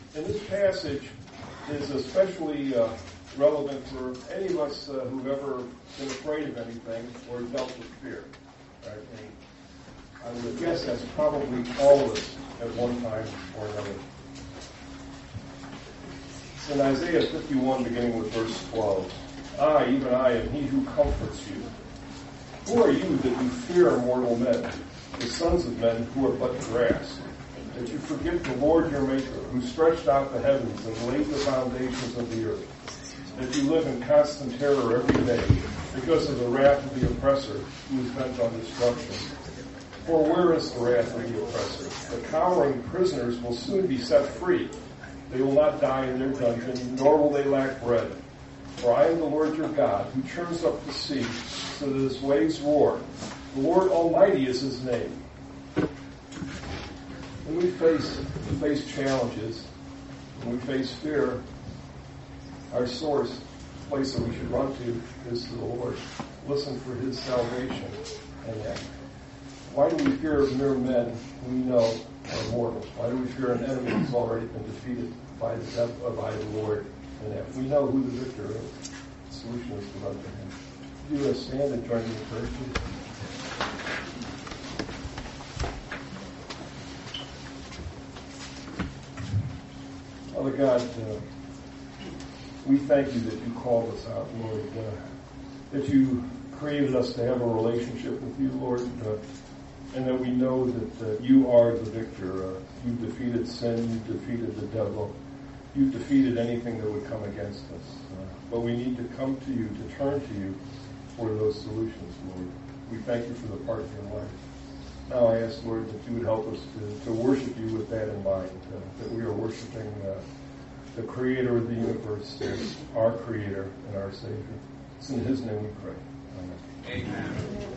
And this passage is especially relevant for any of us who've ever been afraid of anything or dealt with fear. Right? And I would guess that's probably all of us at one time or another. It's in Isaiah 51, beginning with verse 12. I, even I, am he who comforts you. Who are you that you fear mortal men, the sons of men who are but grass? That you forget the Lord your Maker, who stretched out the heavens and laid the foundations of the earth. That you live in constant terror every day because of the wrath of the oppressor who is bent on destruction. For where is the wrath of the oppressor? The cowering prisoners will soon be set free. They will not die in their dungeon, nor will they lack bread. For I am the Lord your God, who churns up the sea so that its waves roar. The Lord Almighty is his name. When we face challenges, when we face fear, our source, the place that we should run to, is to the Lord. Listen for his salvation. And yet, why do we fear mere men who we know are mortals? Why do we fear an enemy who's already been defeated by the Lord? And yet, we know who the victor is. The solution is to run to him. Do you stand and join me in prayer, please? Father God, we thank you that you called us out, Lord, that you created us to have a relationship with you, Lord, and that we know that you are the victor. You've defeated sin, you've defeated the devil, you've defeated anything that would come against us. But we need to come to you, to turn to you for those solutions, Lord. We thank you for the part in your life. Now I ask, Lord, that you would help us to worship you with that in mind, that we are worshiping the Creator of the universe, our Creator and our Savior. It's in his name we pray. Amen.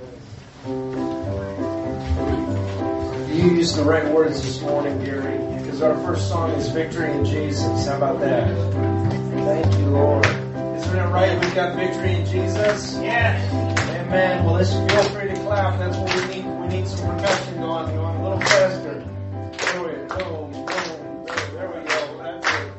You used the right words this morning, Gary, because our first song is Victory in Jesus. How about that? Thank you, Lord. Isn't it right we've got victory in Jesus? Yes. Amen. Well, let's feel free to clap. That's what we need. We need some percussion going a little faster. There we go. Boom, boom. There we go. That's it.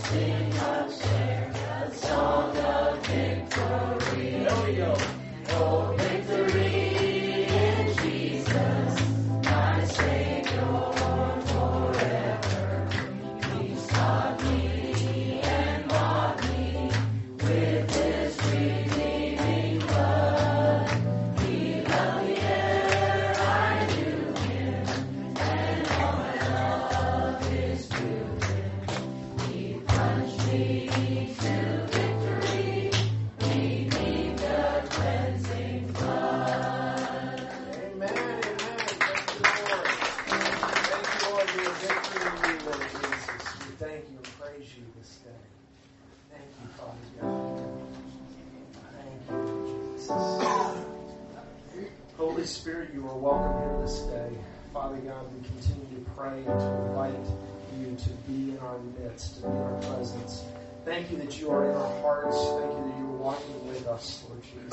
Holy Spirit, you are welcome here this day. Father God, we continue to pray and to invite you to be in our midst, to be in our presence. Thank you that you are in our hearts. Thank you that you are walking with us, Lord Jesus.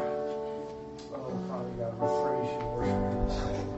Oh, Father God, we praise you and worship you this day.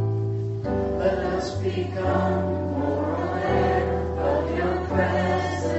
Become more aware of your presence.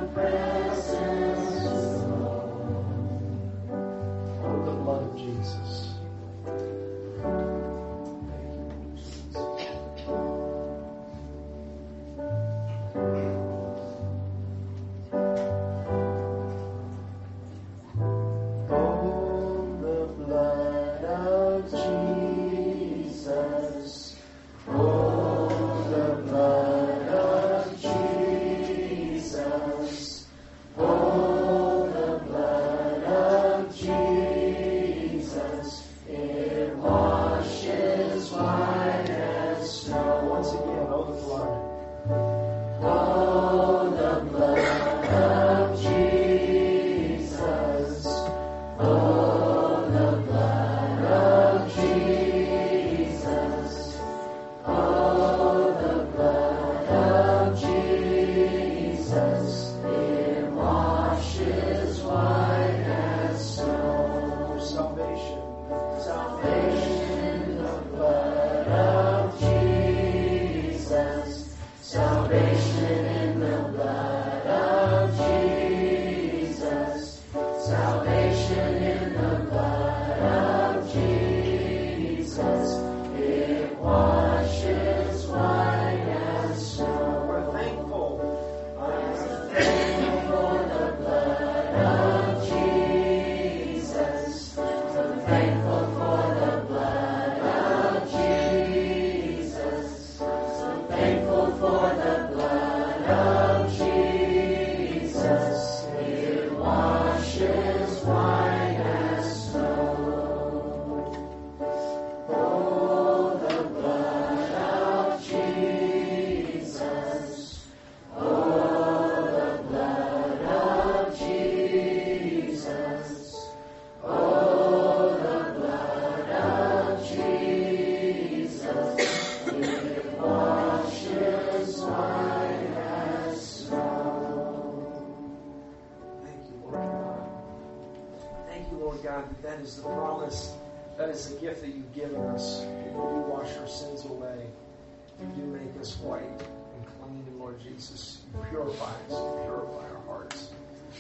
That is the promise. That is the gift that you've given us. You do wash our sins away. You do make us white and clean. And Lord Jesus, you purify us. You purify our hearts.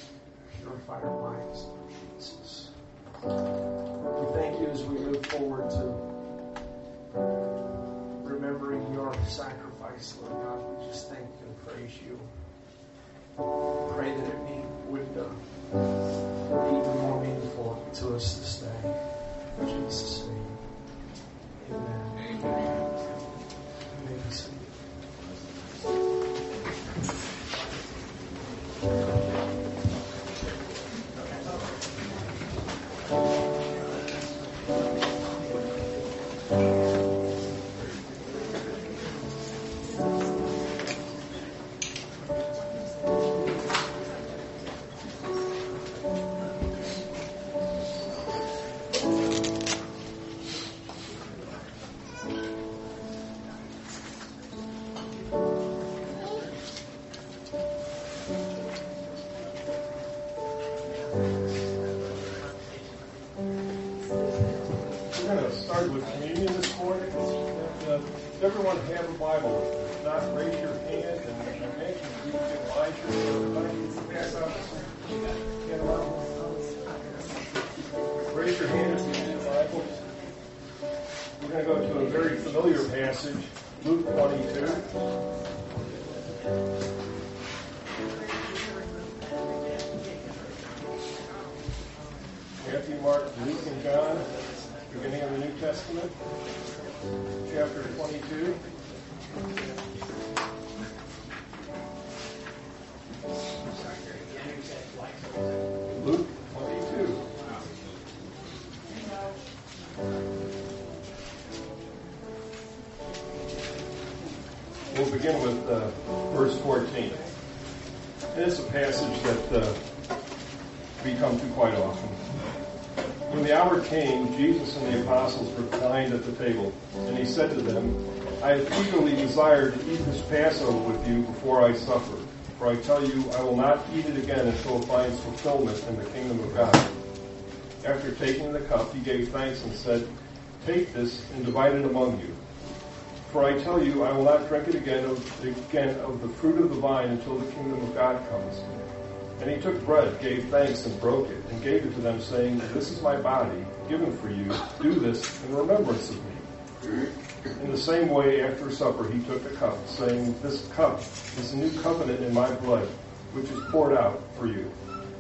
Purify our minds, Lord Jesus. We thank you as we move forward to remembering your sacrifice, Lord God. We just thank you and praise you. Pray that it would be even more meaningful to us this day. In Jesus' name. Amen. Amen. You may be seated. Everyone have a Bible. If not, raise your hand, and I imagine we can Elijah or everybody pass out. Raise your hand if you need a Bible. We're going to go to a very familiar passage, Luke 22. Matthew, Mark, Luke, and John, beginning of the New Testament. Chapter 22. Luke 22. We'll begin with verse 14. And it's a passage that we come to quite often. When the hour came, Jesus and the apostles reclined at the table, and he said to them, I have eagerly desired to eat this Passover with you before I suffer. For I tell you, I will not eat it again until it finds fulfillment in the kingdom of God. After taking the cup, he gave thanks and said, Take this and divide it among you. For I tell you, I will not drink it again of the fruit of the vine until the kingdom of God comes. And he took bread, gave thanks, and broke it, and gave it to them, saying, This is my body, given for you. Do this in remembrance of me. In the same way, after supper, he took the cup, saying, This cup is the new covenant in my blood, which is poured out for you.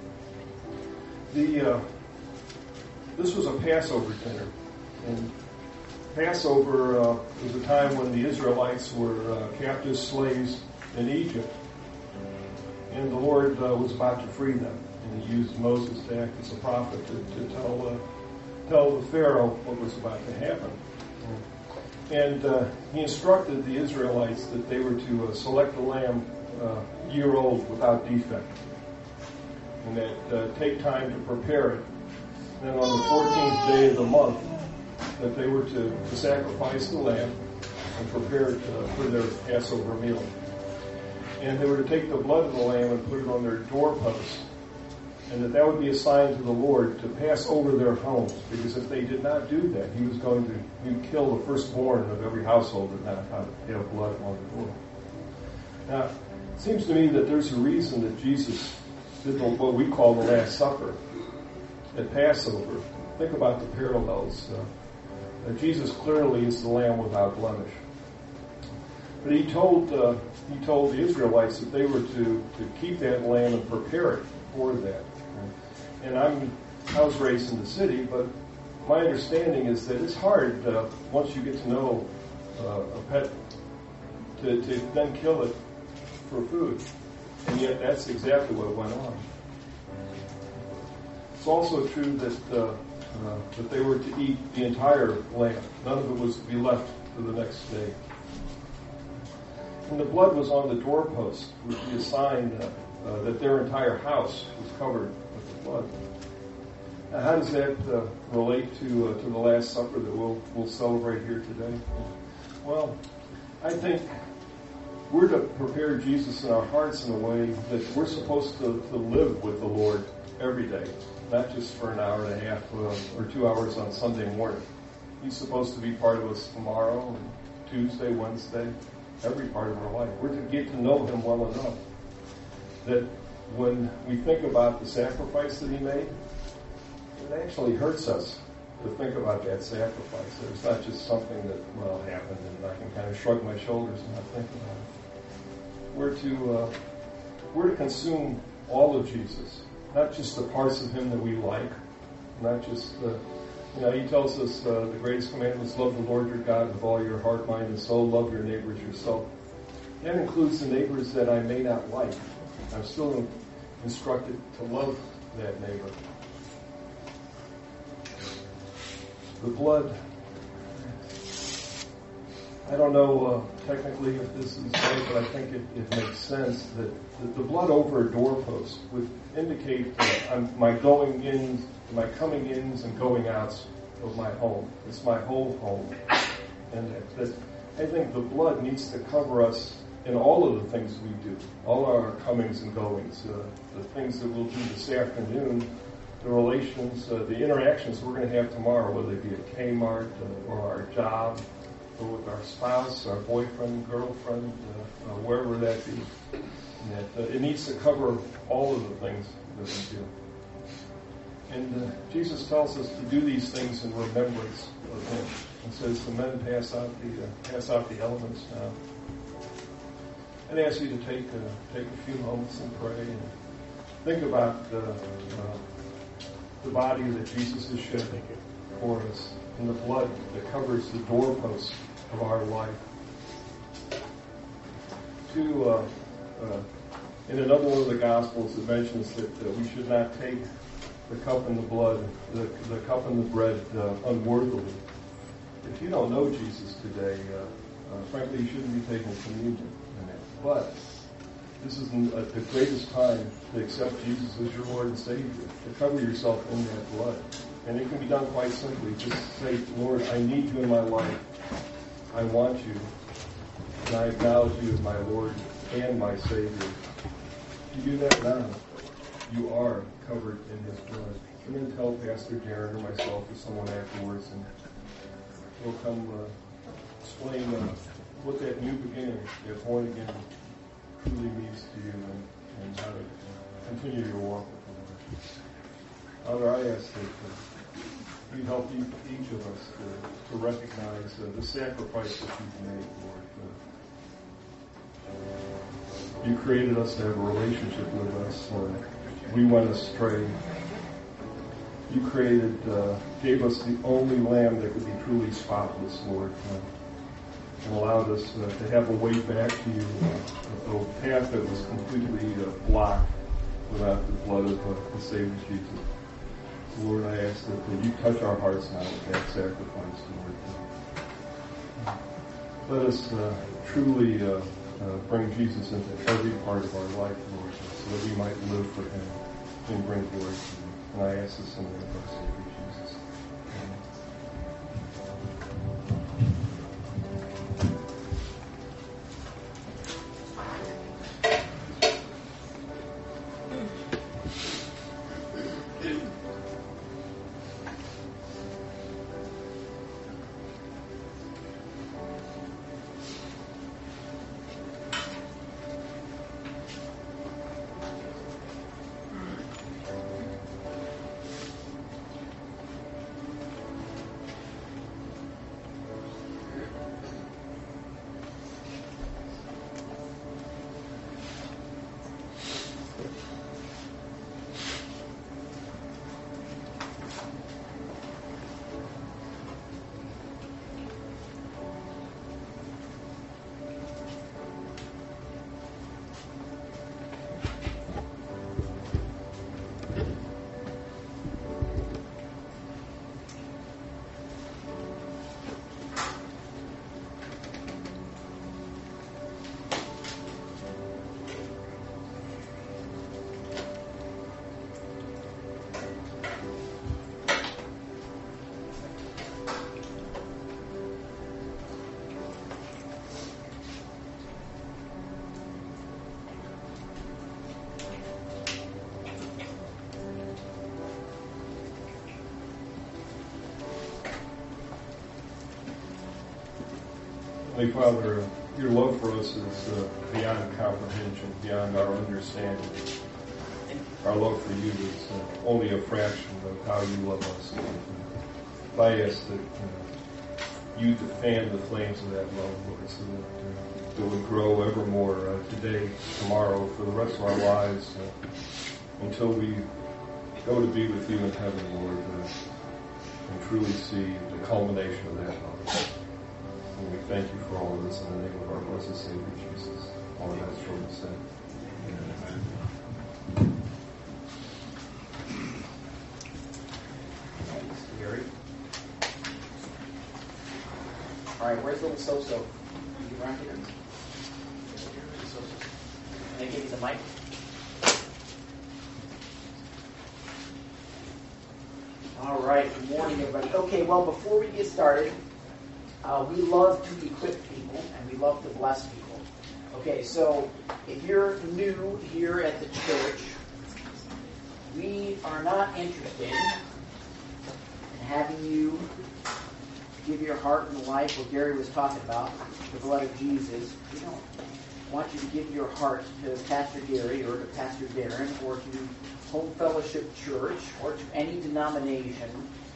This was a Passover dinner. And Passover was a time when the Israelites were captive slaves in Egypt. And the Lord was about to free them. And he used Moses to act as a prophet to tell the Pharaoh what was about to happen. And he instructed the Israelites that they were to select a lamb year-old without defect. And that take time to prepare it. And then on the 14th day of the month, that they were to sacrifice the lamb and prepare it for their Passover meal. And they were to take the blood of the lamb and put it on their doorposts. And that would be a sign to the Lord to pass over their homes. Because if they did not do that, he was going to kill the firstborn of every household that not have blood on the door. Now, it seems to me that there's a reason that Jesus did what we call the Last Supper at Passover. Think about the parallels. Jesus clearly is the Lamb without blemish. But he told the Israelites that they were to keep that lamb and prepare it for that. And I was raised in the city, but my understanding is that it's hard once you get to know a pet to then kill it for food. And yet that's exactly what went on. It's also true that they were to eat the entire lamb. None of it was to be left for the next day. And the blood was on the doorpost, which would be a sign that their entire house was covered with the blood. Now, how does that relate to the Last Supper that we'll celebrate here today? Well, I think we're to prepare Jesus in our hearts in a way that we're supposed to live with the Lord every day, not just for an hour and a half or 2 hours on Sunday morning. He's supposed to be part of us tomorrow, and Tuesday, Wednesday, every part of our life. We're to get to know him well enough that when we think about the sacrifice that he made, it actually hurts us to think about that sacrifice. It's not just something that, happened and I can kind of shrug my shoulders and not think about it. We're to consume all of Jesus, not just the parts of him that we like, not just he tells us the greatest commandment is love the Lord your God with all your heart, mind, and soul. Love your neighbors yourself. That includes the neighbors that I may not like. I'm still instructed to love that neighbor. The blood, I don't know technically if this is right, but I think it makes sense that the blood over a doorpost would indicate my going ins, my coming ins and going outs of my home. It's my whole home. And that I think the blood needs to cover us in all of the things we do, all our comings and goings, the things that we'll do this afternoon, the relations, the interactions we're going to have tomorrow, whether it be at Kmart or our job, or with our spouse, our boyfriend, girlfriend, wherever that be. And that it needs to cover all of the things that we do. And Jesus tells us to do these things in remembrance of him. And says the men pass out the elements now. I'd ask you to take a few moments and pray and think about the body that Jesus is shedding for us and the blood that covers the doorposts of our life. In another one of the Gospels, it mentions that we should not take the cup and the blood, the cup and the bread unworthily. If you don't know Jesus today, frankly, you shouldn't be taking communion. But this is the greatest time to accept Jesus as your Lord and Savior, to cover yourself in that blood. And it can be done quite simply. Just say, Lord, I need you in my life. I want you. And I acknowledge you as my Lord and my Savior. If you do that now, you are covered in his blood. And then tell Pastor Darren or myself or someone afterwards, and we'll come explain what that new beginning, that born again, truly means to you and how to continue your walk with the Lord. Father, I ask that you help each of us to recognize the sacrifice that you've made, Lord. You created us to have a relationship with us. We went astray. You gave us the only lamb that could be truly spotless, Lord, and allowed us to have a way back to you, a path that was completely blocked without the blood of the Savior Jesus. Lord, I ask that you touch our hearts now with that sacrifice, Lord. Let us truly bring Jesus into every part of our life, Lord, so that we might live for him and bring glory to you. And I ask this in the name of our Savior Jesus. Amen. Holy Father, your love for us is beyond comprehension, beyond our understanding. Our love for you is only a fraction of how you love us. I ask that you to fan the flames of that love, Lord, so that it would grow ever more today, tomorrow, for the rest of our lives, until we go to be with you in heaven, Lord, and truly see the culmination of that love. And we thank you for all of this in the name of our blessed Savior Jesus. All of that's short and said. Amen. Thanks, Gary. All right, where's little So-So? You around here? Can I give you the mic? All right, good morning, everybody. Okay, well, before we get started, we love to equip people, and we love to bless people. Okay, so if you're new here at the church, we are not interested in having you give your heart and life, what Gary was talking about, the blood of Jesus. We don't want you to give your heart to Pastor Gary or to Pastor Darren or to Home Fellowship Church or to any denomination.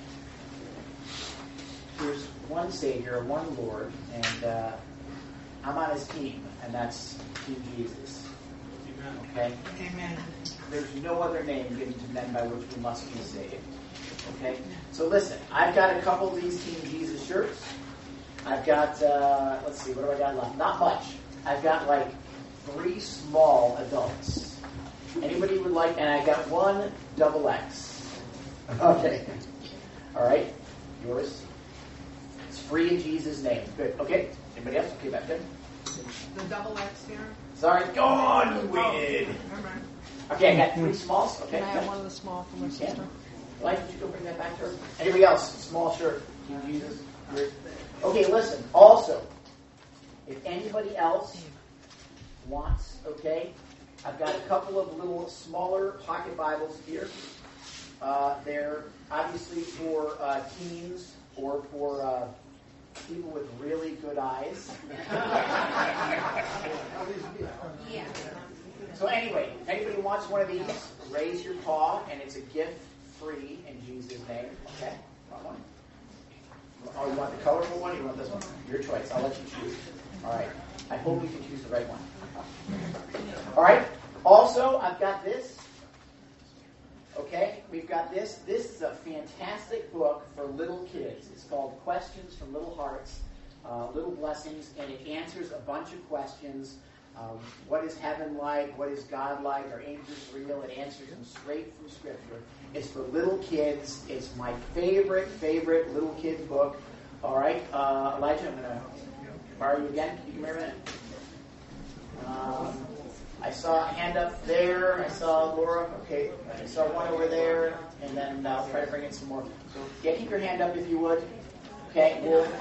There's one Savior, one Lord, and I'm on his team, and that's King Jesus. Amen. Okay? Amen. There's no other name given to men by which we must be saved. Okay? So listen, I've got a couple of these King Jesus shirts. I've got, let's see, what do I got left? Not much. I've got like 3 small adults. Anybody would like, and I got 1 XXL. Okay. All right. Yours? It's free in Jesus' name. Good. Okay. Anybody else? Okay, back there. The XXL here. Sorry. Go on, you waited. Okay, I got 3 smalls. Okay. Can I have one of the small for my sister? Why did you go bring that back to her? Anybody else? Small shirt. King Jesus. Okay, listen. Also, if anybody else wants, okay, I've got a couple of little smaller pocket Bibles here. They're obviously for teens or for people with really good eyes. Yeah. So anyway, if anybody wants one of these, raise your paw, and it's a gift free in Jesus' name. Okay? Want one? Oh, you want the colorful one or you want this one? Your choice. I'll let you choose. All right. I hope you can choose the right one. All right. Also, I've got this. Okay? We've got this. This is a fantastic book for little kids. It's called Questions from Little Hearts, Little Blessings, and it answers a bunch of questions. What is heaven like? What is God like? Are angels real? It answers them straight from Scripture. It's for little kids. It's my favorite little kid book. All right, Elijah, I'm going to borrow you again. Can you come here a minute? I saw a hand up there. I saw Laura. Okay, I saw one over there. And then I'll try to bring in some more. So, yeah, keep your hand up if you would. Okay,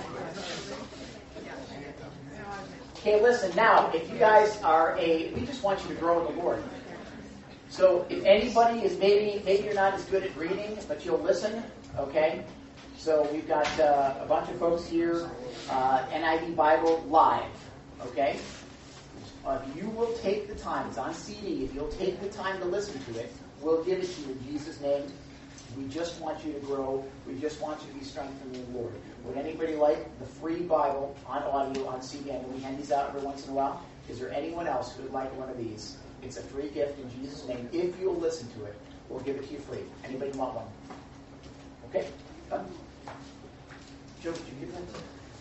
Okay, listen, now, if you guys are we just want you to grow in the Lord. So if anybody is, maybe you're not as good at reading, but you'll listen, okay? So we've got a bunch of folks here, NIV Bible live, okay? If you will take the time, it's on CD, if you'll take the time to listen to it, we'll give it to you in Jesus' name. We just want you to grow. We just want you to be strengthened in the Lord. Would anybody like the free Bible on audio, on CD? And we hand these out every once in a while. Is there anyone else who would like one of these? It's a free gift in Jesus' name. If you'll listen to it, we'll give it to you free. Anybody want one? Okay, done. Joe, did you give that?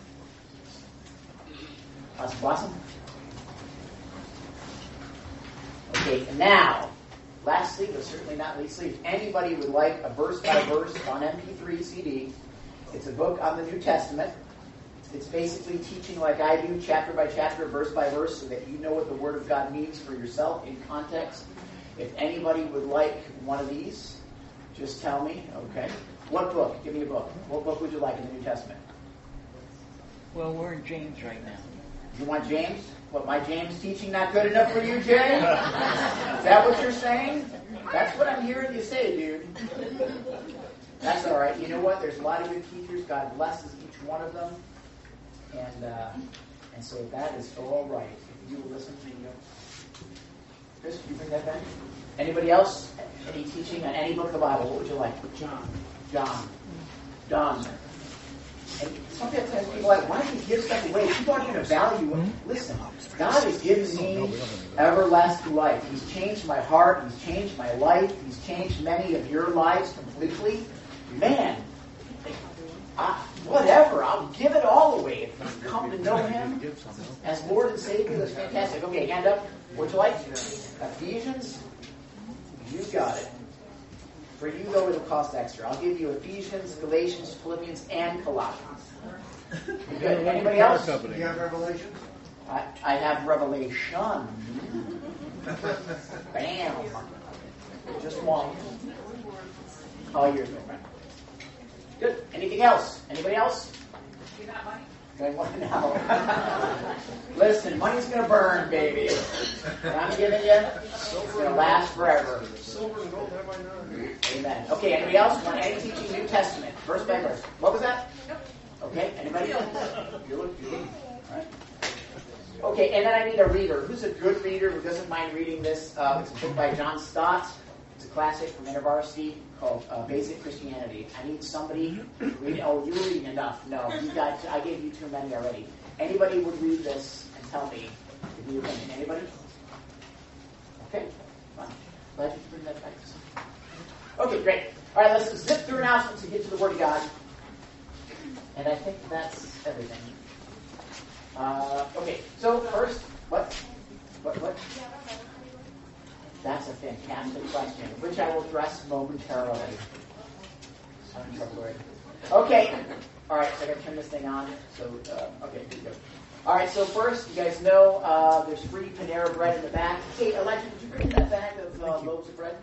Awesome, awesome. Okay, and now, lastly, but certainly not leastly, if anybody would like a verse-by-verse on MP3 CD, it's a book on the New Testament. It's basically teaching like I do, chapter by chapter, verse by verse, so that you know what the Word of God means for yourself in context. If anybody would like one of these, just tell me. Okay. What book? Give me a book. What book would you like in the New Testament? Well, we're in James right now. You want James? What, my James teaching not good enough for you, Jay? Is that what you're saying? That's what I'm hearing you say, dude. That's all right. You know what? There's a lot of good teachers. God blesses each one of them. And so that is all right. If you will listen to me. Chris, can you bring that back? Anybody else? Any teaching on any book of the Bible? What would you like? John. Done. And sometimes people are like, why do you give stuff away? People aren't going to value it. Listen, God has given me everlasting life. He's changed my heart. He's changed my life. He's changed many of your lives completely. Man, whatever. I'll give it all away if you come to know Him as Lord and Savior. That's fantastic. Okay, hand up. What'd you like? Ephesians? You got it. For you, though, it'll cost extra. I'll give you Ephesians, Galatians, Philippians, and Colossians. Good. Anybody else? Do you have Revelation? I have Revelation. Bam. Just one. All yours, my friend. Good. Anything else? Anybody else? You got money? Going one now. Listen, money's going to burn, baby. What I'm giving you, it's going to last forever. Silver and gold have I none. Amen. Okay, anybody else want any teaching New Testament, verse by verse? What was that? Okay, anybody? Good. All right. Okay, and then I need a reader. Who's a good reader who doesn't mind reading this? It's a book by John Stott. It's a classic from InterVarsity called Basic Christianity. I need somebody to read. Oh, you were reading enough. No, I gave you too many already. Anybody would read this and tell me if you opinion. Anybody? Okay, fine. Glad you could bring that back to some. Okay, great. All right, let's zip through announcements and get to the Word of God. And I think that's everything. Okay, so first, what? That's a fantastic question, which I will address momentarily. Okay, all right, so I got to turn this thing on. So, okay, here we go. All right, so first, you guys know there's free Panera bread in the back. Hey, Elijah, did you bring that bag of loaves of bread?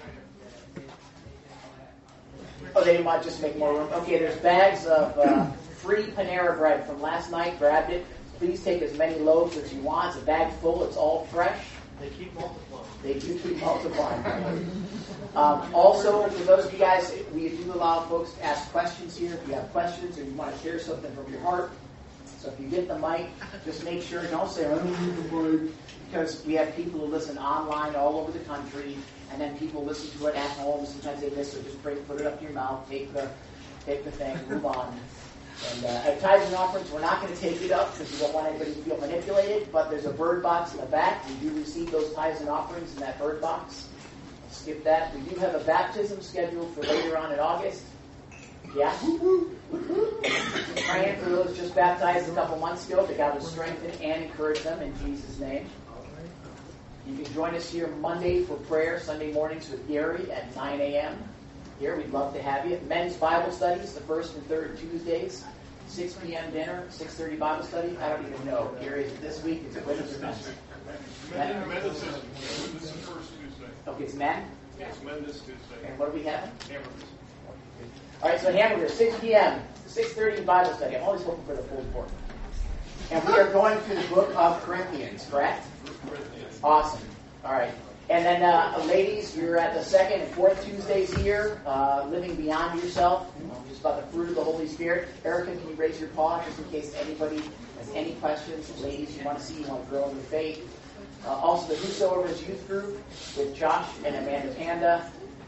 Oh, they might just make more room. Okay, there's bags of free Panera bread from last night. Grabbed it. Please take as many loaves as you want. It's a bag full. It's all fresh. They keep multiplying. They do keep multiplying. Also, for those of you guys, we do allow folks to ask questions here. If you have questions or you want to share something from your heart, so if you get the mic, just make sure, don't say, I don't need the mic, because we have people who listen online all over the country, and then people listen to it at home. Sometimes they miss it. Just put it up to your mouth, take the thing, move on. And at tithes and offerings, we're not going to take it up because we don't want anybody to feel manipulated, but there's a bird box in the back. We do receive those tithes and offerings in that bird box. Skip that. We do have a baptism scheduled for later on in August. Yeah? Praying for those just baptized a couple months ago, that God will strengthen and encourage them in Jesus' name. You can join us here Monday for prayer, Sunday mornings with Gary at 9 a.m. Here, we'd love to have you. Men's Bible studies, the first and third Tuesdays, 6 p.m. dinner, 6:30 Bible study. I don't even know. Gary, is it this week? Is it women's or men's? Men this is the first Tuesday. Okay, it's men? Yes, men this Tuesday. And what do we have? Hamburgers. All right, so hamburgers, 6 p.m., 6:30 Bible study. I'm always looking for the full report. And we are going through the book of Corinthians, correct? Awesome. All right. And then, ladies, you're at the second and fourth Tuesdays here, living beyond yourself, just about the fruit of the Holy Spirit. Erica, can you raise your paw just in case anybody has any questions? Ladies, you want to see, you want to grow in your faith. Also, the Whosoever's Youth Group with Josh and Amanda Panda.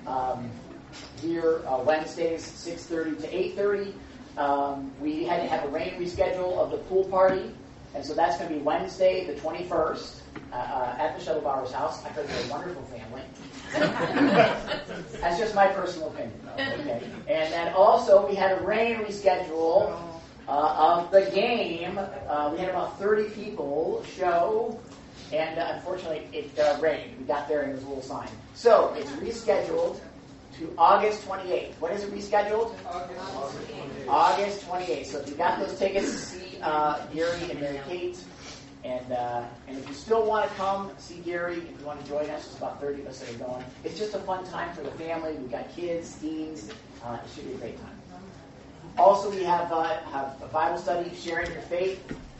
Here, Wednesdays, 6:30 to 8:30. We had to have a rain reschedule of the pool party, and so that's going to be Wednesday, the 21st. At the Shuttlebauer's house. I heard they're a wonderful family. That's just my personal opinion. Okay. And then also we had a rain reschedule of the game. We had about 30 people show, and unfortunately it rained. We got there and there was a little sign. So it's rescheduled to August 28th. When is it rescheduled? August 28th. So if you got those tickets to see Gary and Mary Kate, and if you still want to come see Gary, if you want to join us, it's about 30 of us that are going. It's just a fun time for the family. We've got kids, teens. It should be a great time. Also, we have a Bible study, sharing your faith.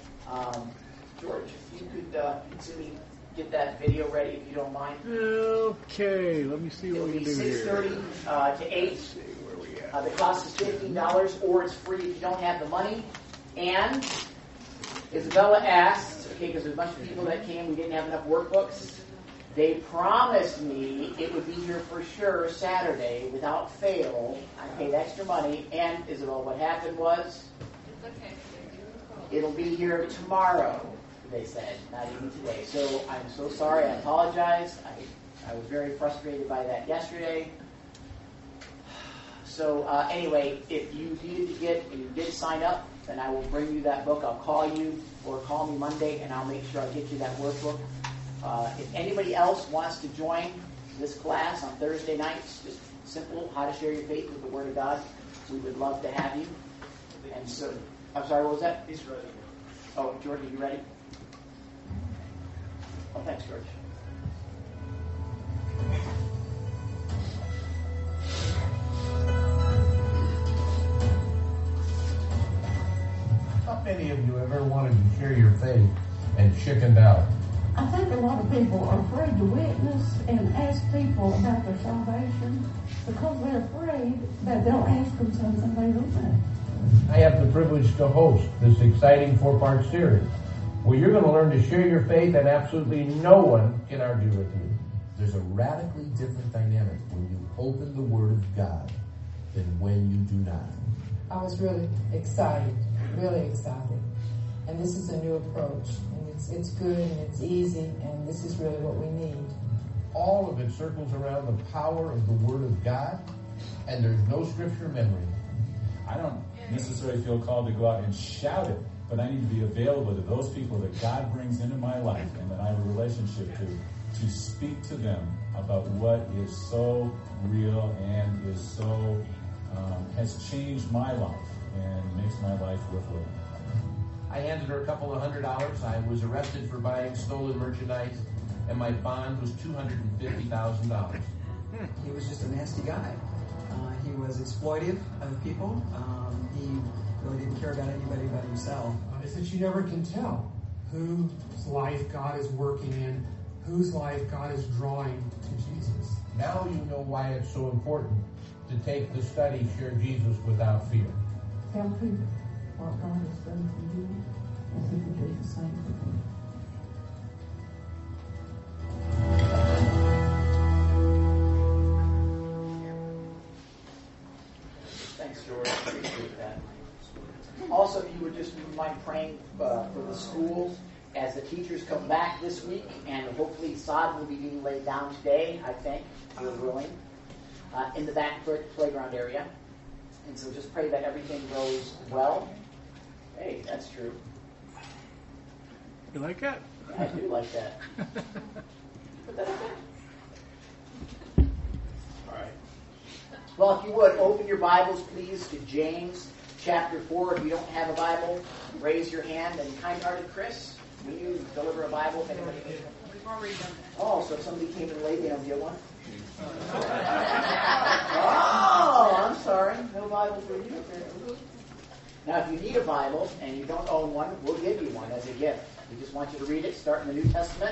George, if you could see me get that video ready, if you don't mind. Okay, let me see what we can do here. It'll be 6:30 to 8. The cost is $15, or it's free if you don't have the money. And Isabella asked, okay, because there's a bunch of people that came, we didn't have enough workbooks. They promised me it would be here for sure Saturday without fail. I paid extra money. And Isabella, what happened was, it'll be here tomorrow, they said, not even today. So I'm so sorry. I apologize. I was very frustrated by that yesterday. So anyway, if you needed to get, and you did sign up, then I will bring you that book. I'll call you or call me Monday, and I'll make sure I get you that workbook. If anybody else wants to join this class on Thursday nights, just simple, how to share your faith with the Word of God, we would love to have you. And so, I'm sorry, what was that? He's ready. Oh, George, are you ready? Oh, thanks, George. How many of you ever wanted to share your faith and chickened out? I think a lot of people are afraid to witness and ask people about their salvation because they're afraid that they'll ask them something they don't know. I have the privilege to host this exciting 4-part series where you're going to learn to share your faith and absolutely no one can argue with you. There's a radically different dynamic when you open the Word of God than when you do not. I was really excited. And this is a new approach. And it's good and it's easy, and this is really what we need. All of it circles around the power of the Word of God, and there's no scripture memory. I don't necessarily feel called to go out and shout it, but I need to be available to those people that God brings into my life and that I have a relationship to speak to them about what is so real and is so has changed my life and makes my life worth living. I handed her a couple of $100. I was arrested for buying stolen merchandise, and my bond was $250,000. He was just a nasty guy. He was exploitive of people. He really didn't care about anybody but himself. It's that you never can tell whose life God is working in, whose life God is drawing to Jesus. Now you know why it's so important to take the study, Share Jesus Without Fear. Tell people what God has done for you, and He will do the same for them. Thanks, George. Appreciate that. Also, if you would just mind praying for the schools as the teachers come back this week, and hopefully sod will be being laid down today, I think, Lord willing, in the back playground area. And so just pray that everything goes well. Hey, that's true. You like that? Yeah, I do like that. Put that up there. All right. Well, if you would, open your Bibles, please, to James chapter 4. If you don't have a Bible, raise your hand. And kind-hearted Chris, will you deliver a Bible if anybody needs one? We've already done that. Oh, so if somebody came in late, they don't get one? Oh, I'm sorry. No Bible for you. Now, if you need a Bible and you don't own one, we'll give you one as a gift. We just want you to read it. Start in the New Testament.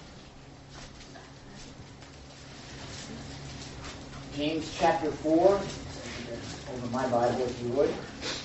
James chapter 4. Open my Bible if you would.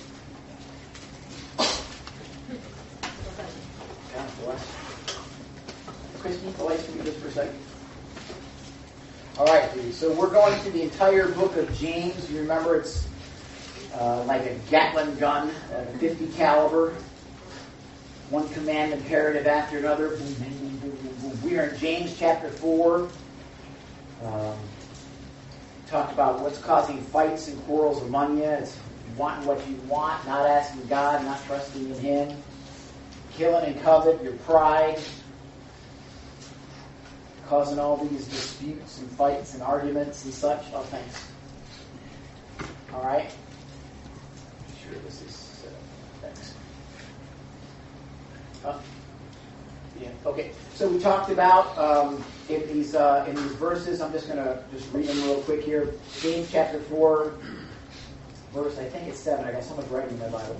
God bless. Christy, the lights for me just for a second. All right, dude. So we're going through the entire book of James. You remember it's like a Gatling gun, 50 caliber. One command imperative after another. Boom, boom, boom, boom, boom, boom. We are in James chapter 4. Talked about what's causing fights and quarrels among you. It's wanting what you want, not asking God, not trusting in Him. Killing and covet, your pride. Causing all these disputes and fights and arguments and such. Oh, thanks. All right. Sure, this is thanks. Yeah. Okay. So we talked about in these verses. I'm just going to read them real quick here. James chapter 4, verse I think it's 7. I got so much writing in my Bible.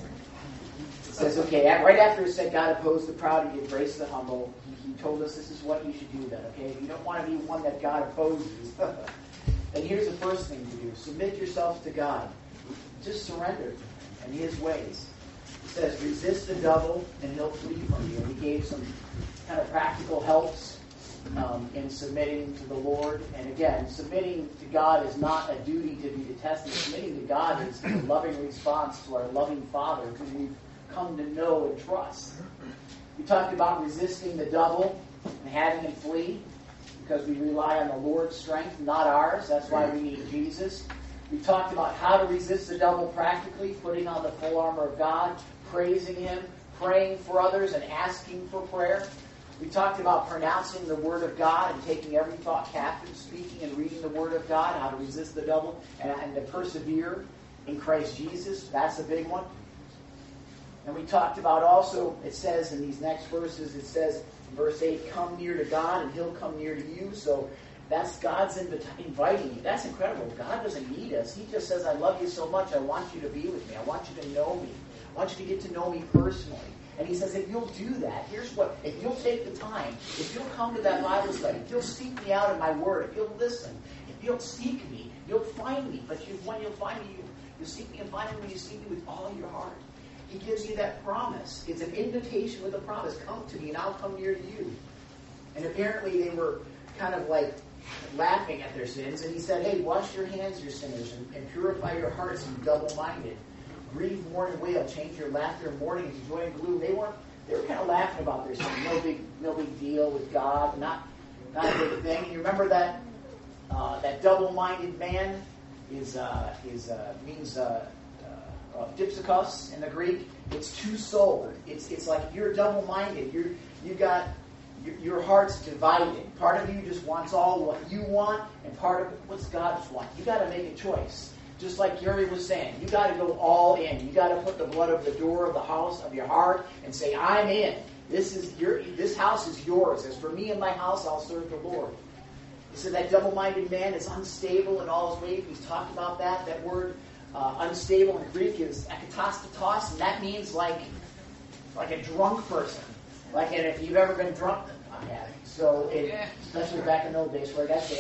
It says, okay, right after it said God opposed the proud and gives grace to the humble, He told us this is what you should do then, okay? If you don't want to be one that God opposes, then here's the first thing to do. Submit yourself to God. Just surrender to Him and His ways. It says, resist the devil and he'll flee from you. And we gave some kind of practical helps in submitting to the Lord. And again, submitting to God is not a duty to be detested. Submitting to God is a loving response to our loving Father who we've come to know and trust. We talked about resisting the devil and having him flee because we rely on the Lord's strength, not ours. That's why we need Jesus. We talked about how to resist the devil practically, putting on the full armor of God, praising Him, praying for others, and asking for prayer. We talked about pronouncing the Word of God and taking every thought captive, speaking and reading the Word of God, how to resist the devil and to persevere in Christ Jesus. That's a big one. And we talked about also, it says in these next verses, it says in verse 8, come near to God and He'll come near to you. So that's God's inviting you. That's incredible. God doesn't need us. He just says, I love you so much, I want you to be with me. I want you to know me. I want you to get to know me personally. And He says, if you'll do that, here's what, if you'll take the time, if you'll come to that Bible study, if you'll seek me out in my Word, if you'll listen, if you'll seek me, you'll find me. But when you'll find me, you'll seek me and find me when you seek me with all your heart. He gives you that promise. It's an invitation with a promise. Come to me and I'll come near to you. And apparently they were kind of like laughing at their sins. And He said, hey, wash your hands, you sinners, and purify your hearts, you double-minded. Grieve, mourn, and wail. Change your laughter and mourning into joy and gloom. They were kind of laughing about their sin. No big deal with God. Not a big thing. And you remember that double-minded man means dipsakos in the Greek. It's two-souled. It's like you're double-minded. Your heart's divided. Part of you just wants all what you want, and part of what's God's want. You got to make a choice. Just like Gary was saying, you got to go all in. You got to put the blood over the door of the house of your heart and say, I'm in. This house is yours. As for me and my house, I'll serve the Lord. He said that double-minded man is unstable in all his ways. He's talked about that. That word unstable in Greek is ekatastatos, and that means like a drunk person. And if you've ever been drunk, I have. So, especially back in the old days where I got saved.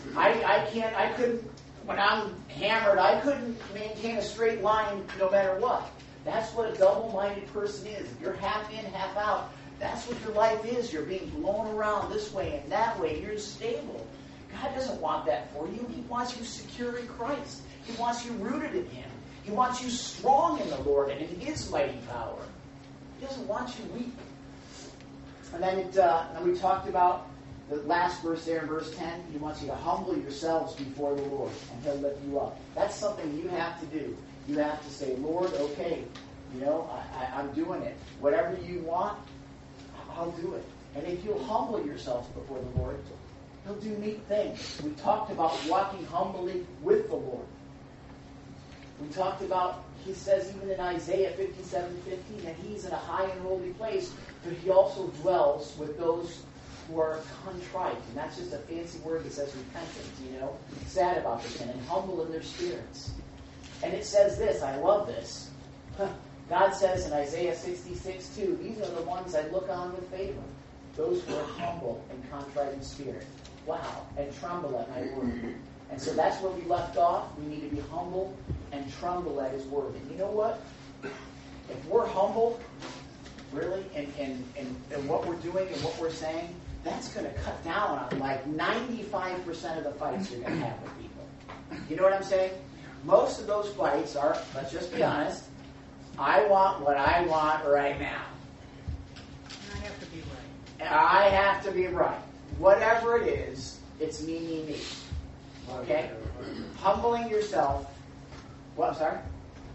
I couldn't, when I'm hammered, I couldn't maintain a straight line no matter what. That's what a double-minded person is. If you're half in, half out, that's what your life is. You're being blown around this way and that way. You're unstable. God doesn't want that for you. He wants you secure in Christ. He wants you rooted in Him. He wants you strong in the Lord and in His mighty power. He doesn't want you weak. And then we talked about the last verse there in verse 10. He wants you to humble yourselves before the Lord, and He'll lift you up. That's something you have to do. You have to say, Lord, okay, I'm doing it. Whatever you want, I'll do it. And if you'll humble yourselves before the Lord, He'll do neat things. We talked about walking humbly with the Lord. We talked about, He says even in Isaiah 57:15, that He's in a high and holy place, but He also dwells with those who are contrite. And that's just a fancy word that says repentant, sad about their sin, and humble in their spirits. And it says this, I love this. God says in Isaiah 66:2, these are the ones I look on with favor, those who are humble and contrite in spirit. Wow. And tremble at my word. And so that's where we left off. We need to be humble and tremble at His word. And you know what? If we're humble, really, in what we're doing and what we're saying, that's going to cut down on like 95% of the fights you're going to have with people. You know what I'm saying? Most of those fights are, let's just be honest, I want what I want right now. I have to be right. I have to be right. Whatever it is, it's me. Okay? Humbling yourself. What, I'm sorry?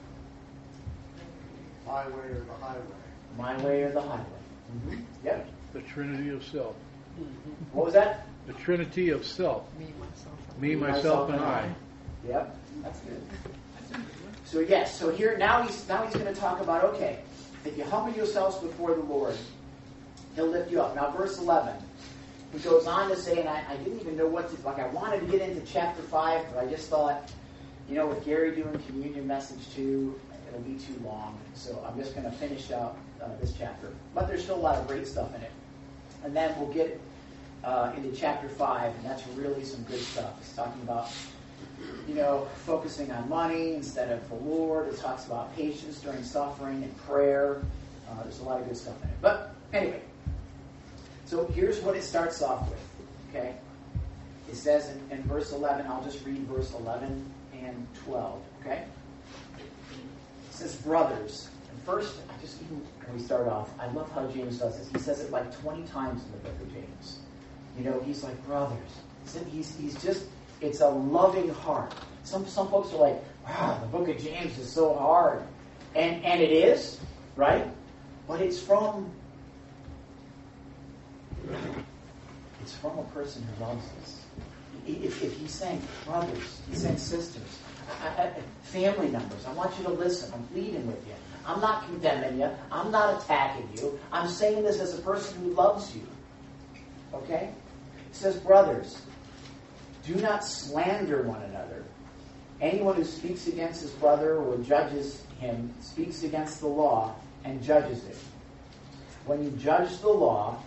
My way or the highway. My way or the highway. Mm-hmm. Yep. The Trinity of Self. What was that? The Trinity of Self. Me, myself, and I. Yep. That's good. So yes, so here now he's going to talk about, okay, if you humble yourselves before the Lord, He'll lift you up. Now verse 11, he goes on to say, and I didn't even know what to, I wanted to get into chapter 5, but I just thought, with Gary doing communion message 2, it'll be too long. So I'm just going to finish out this chapter. But there's still a lot of great stuff in it. And then we'll get into chapter 5, and that's really some good stuff. It's talking about focusing on money instead of the Lord. It talks about patience during suffering and prayer. There's a lot of good stuff in it. But anyway, so here's what it starts off with. Okay? It says in verse 11, I'll just read verse 11 and 12. Okay? It says, brothers. And first, when we start off, I love how James does this. He says it like 20 times in the book of James. He's like, brothers. He's just, it's a loving heart. Some folks are like, wow, the book of James is so hard. And it is, right? But it's from a person who loves us. If he's saying brothers, he's saying sisters, family members, I want you to listen. I'm pleading with you. I'm not condemning you. I'm not attacking you. I'm saying this as a person who loves you. Okay? It says, brothers, do not slander one another. Anyone who speaks against his brother or judges him speaks against the law and judges it. When you judge the law,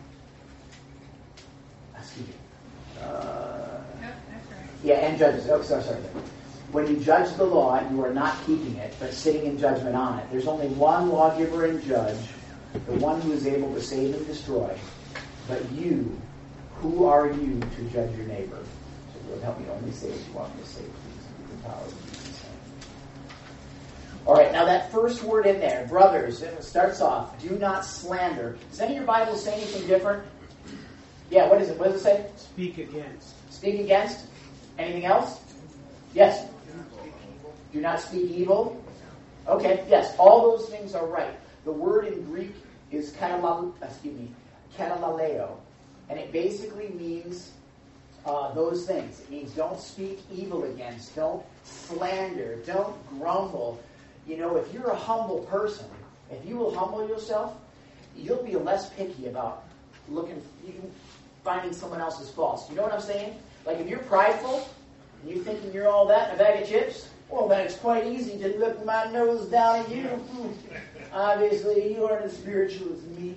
and judges it. Oh, sorry. When you judge the law, you are not keeping it, but sitting in judgment on it. There's only one lawgiver and judge, the one who is able to save and destroy. But you, who are you to judge your neighbor? So Lord, help me only say what you want me to say, please, in the power of Jesus' name. All right, now that first word in there, brothers, it starts off, do not slander. Does any of your Bibles say anything different? Yeah, what is it? What does it say? Speak against. Speak against? Anything else? Yes. Do not speak evil. Okay, yes, all those things are right. The word in Greek is katalaleo, and it basically means those things. It means don't speak evil against, don't slander, don't grumble. If you're a humble person, if you will humble yourself, you'll be less picky about finding someone else's faults. You know what I'm saying? Like if you're prideful, and you're thinking you're all that in a bag of chips, well, then it's quite easy to look my nose down at you. Obviously, you aren't as spiritual as me.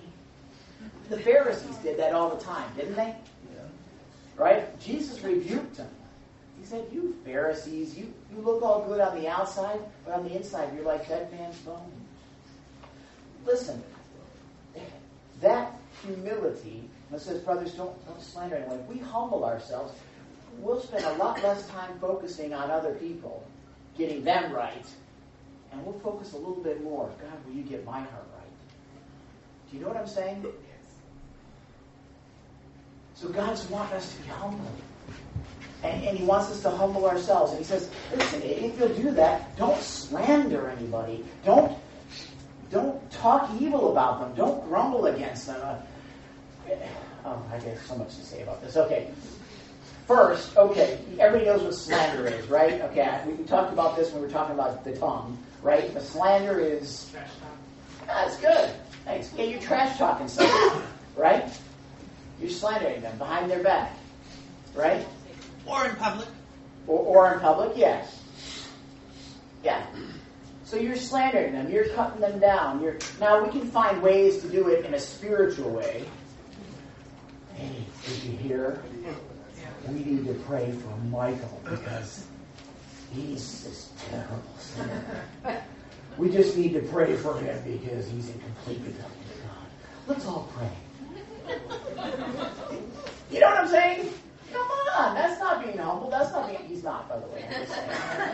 The Pharisees did that all the time, didn't they? Yeah. Right? Jesus rebuked them. He said, you Pharisees, you look all good on the outside, but on the inside you're like dead man's bones. Listen, that humility, it says, brothers, don't slander anyone. If we humble ourselves, we'll spend a lot less time focusing on other people, getting them right, and we'll focus a little bit more. God, will you get my heart right? Do you know what I'm saying? So God's wanting us to be humble. And He wants us to humble ourselves. And He says, listen, if you'll do that, don't slander anybody. Don't talk evil about them. Don't grumble against them. I got so much to say about this. Okay. First, everybody knows what slander is, right? Okay, we talked about this when we were talking about the tongue, right? The slander is... Trash talk. That's good. Thanks. Yeah, you're trash talking somebody, right? You're slandering them behind their back, right? Or in public. Or in public, yes. Yeah. So you're slandering them. You're cutting them down. Now, we can find ways to do it in a spiritual way. Hey, did you hear? We need to pray for Michael because he's just terrible sinner. We just need to pray for him because he's in complete rebellion to God. Let's all pray. You know what I'm saying? Come on, that's not being humble. That's not being... He's not, by the way. I'm just saying.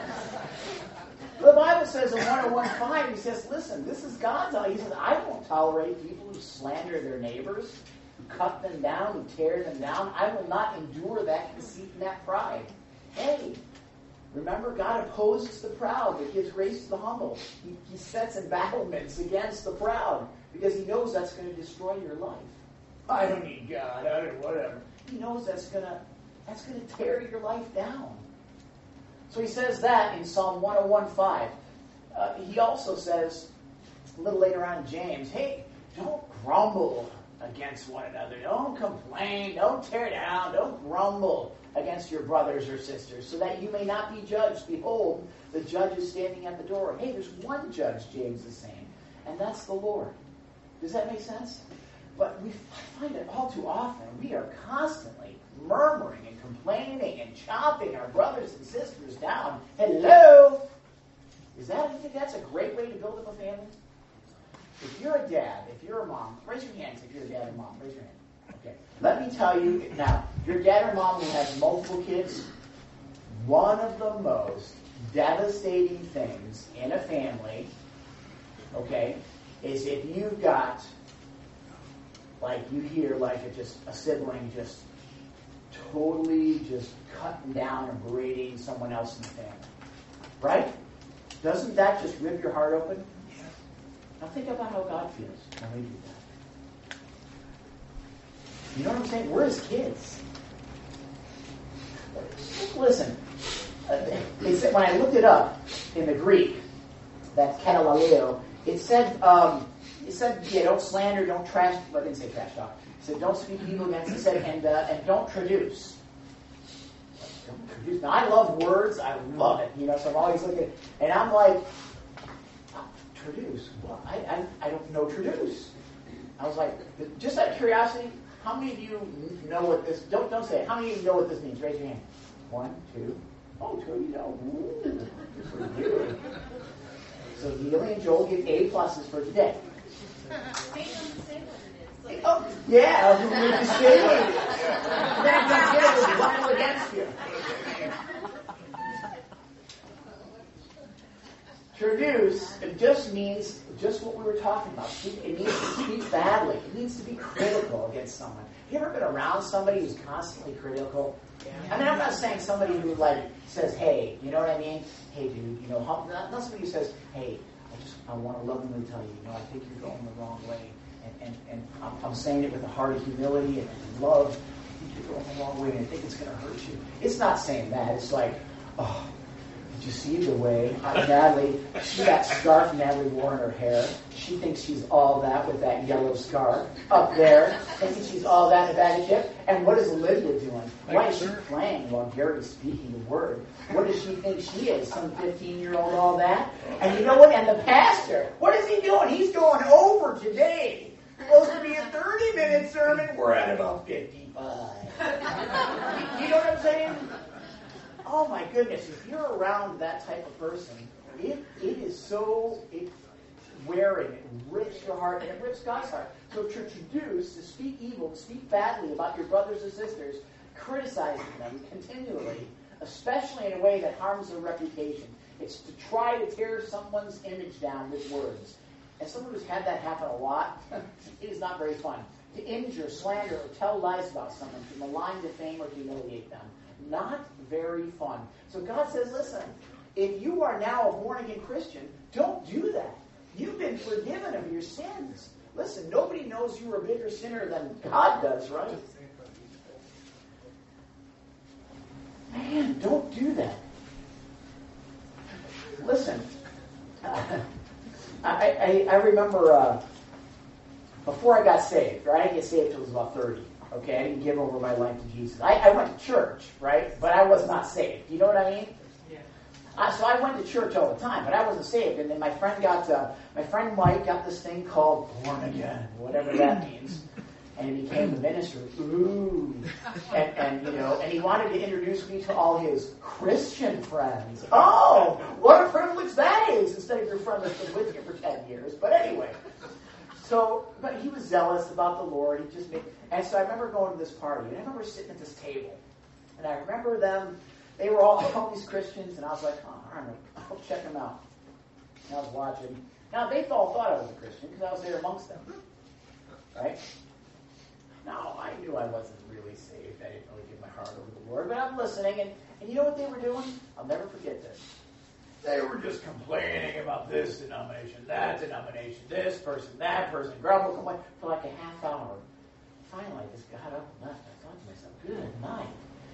The Bible says in 101:5, He says, listen, this is God's law. He says, I won't tolerate people who slander their neighbors, who cut them down, who tear them down. I will not endure that conceit and that pride. Hey, remember, God opposes the proud, but gives grace to the humble. He sets embattlements against the proud because He knows that's going to destroy your life. I don't need God. I don't whatever. He knows that's going to tear your life down. So He says that in Psalm 101:5. He also says a little later on in James, hey, don't grumble against one another. Don't complain. Don't tear down. Don't grumble against your brothers or sisters, so that you may not be judged. Behold, the judge is standing at the door. Hey, there's one judge, James is saying, and that's the Lord. Does that make sense? But we find that all too often we are constantly murmuring and complaining and chopping our brothers and sisters down. Hello? You think that's a great way to build up a family? If you're a dad, if you're a mom, raise your hands if you're a dad or mom. Raise your hand. Okay. Let me tell you, now, if you're a dad or mom who has multiple kids, one of the most devastating things in a family, okay, is if you've got, like, you hear, like, a sibling just totally just cutting down and berating someone else in the family. Right? Doesn't that just rip your heart open? Now think about how God feels when we do that. You know what I'm saying? We're His kids. Listen, they said, when I looked it up in the Greek, that katalaleo, it said, yeah, don't slander, don't trash. Well, I didn't say trash talk. It said, don't speak evil against. It said, and don't traduce. Don't traduce. Now, I love words. I love it. So I'm always looking, and I'm like, traduce? Well, I don't know traduce. I was like, just out of curiosity, how many of you know what this? Don't say it. How many of you know what this means? Raise your hand. 1, 2. Oh, 2 of you know. Ooh. So Neely and Joel get A+ for today. Oh, yeah, we just say what it is. Then don't get it with vinyl against you. Traduce, it just means just what we were talking about. It means to speak badly. It means to be critical against someone. You ever been around somebody who's constantly critical? I mean, I'm not saying somebody who says, hey, you know what I mean? Hey, dude, not somebody who says, hey, I want to lovingly tell you, I think you're going the wrong way. And I'm saying it with a heart of humility and love. I think you're going the wrong way and I think it's going to hurt you. It's not saying that. It's like, oh, did you see the way Natalie, she got scarf Natalie wore in her hair. She thinks she's all that with that yellow scarf up there, thinking she's all that in a bag of chips. And what is Lydia doing? Why is she playing while Gary's speaking the word? What does she think she is? Some 15-year-old all that? And you know what? And the pastor, what is he doing? He's going over today. Supposed to be a 30-minute sermon. We're at about 55. You know what I'm saying? oh my goodness, if you're around that type of person, it is so wearing, it rips your heart, and it rips God's heart. So to introduce, to speak evil, to speak badly about your brothers and sisters, criticizing them continually, especially in a way that harms their reputation. It's to try to tear someone's image down with words. As someone who's had that happen a lot, it is not very fun. To injure, slander, or tell lies about someone, to malign, defame, or humiliate them. Not very fun. So God says, listen, if you are now a born-again Christian, don't do that. You've been forgiven of your sins. Listen, nobody knows you're a bigger sinner than God does, right? Man, don't do that. Listen, I remember before I got saved, right? I didn't get saved until I was about 30. Okay, I didn't give over my life to Jesus. I went to church, right? But I was not saved. You know what I mean? Yeah. So I went to church all the time, but I wasn't saved. And then my friend Mike got this thing called born again, whatever that means, and he became the minister. Ooh, and he wanted to introduce me to all his Christian friends. Oh, what a privilege that is! Instead of your friend that's been with you for 10 years. But anyway. But he was zealous about the Lord. And so I remember going to this party, and I remember sitting at this table, and I remember them. They were all these Christians, and I was like, oh, all right, I'll check them out. And I was watching. Now they all thought I was a Christian because I was there amongst them, right? Now I knew I wasn't really saved. I didn't really give my heart over to the Lord, but I'm listening, and you know what they were doing? I'll never forget this. They were just complaining about this denomination, that denomination, this person, that person, grumble, complain for like a half hour. Finally, I just got up and left. I thought to myself, good night.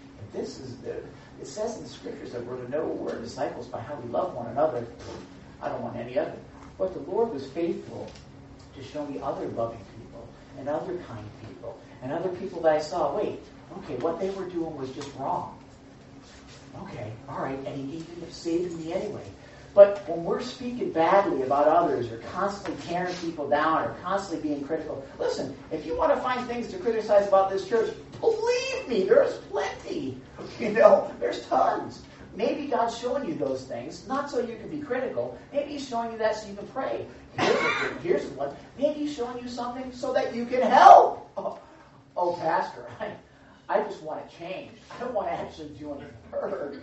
It says in the scriptures that we're to know we're disciples by how we love one another. I don't want any other. But the Lord was faithful to show me other loving people and other kind people and other people that I saw. Wait, okay, what they were doing was just wrong. Okay, all right, and he ended up saving me anyway. But when we're speaking badly about others or constantly tearing people down or constantly being critical, listen, if you want to find things to criticize about this church, believe me, there's plenty. There's tons. Maybe God's showing you those things, not so you can be critical. Maybe he's showing you that so you can pray. Here's one. Maybe he's showing you something so that you can help. Oh, Pastor, I just want to change. I don't want to actually do any hurt.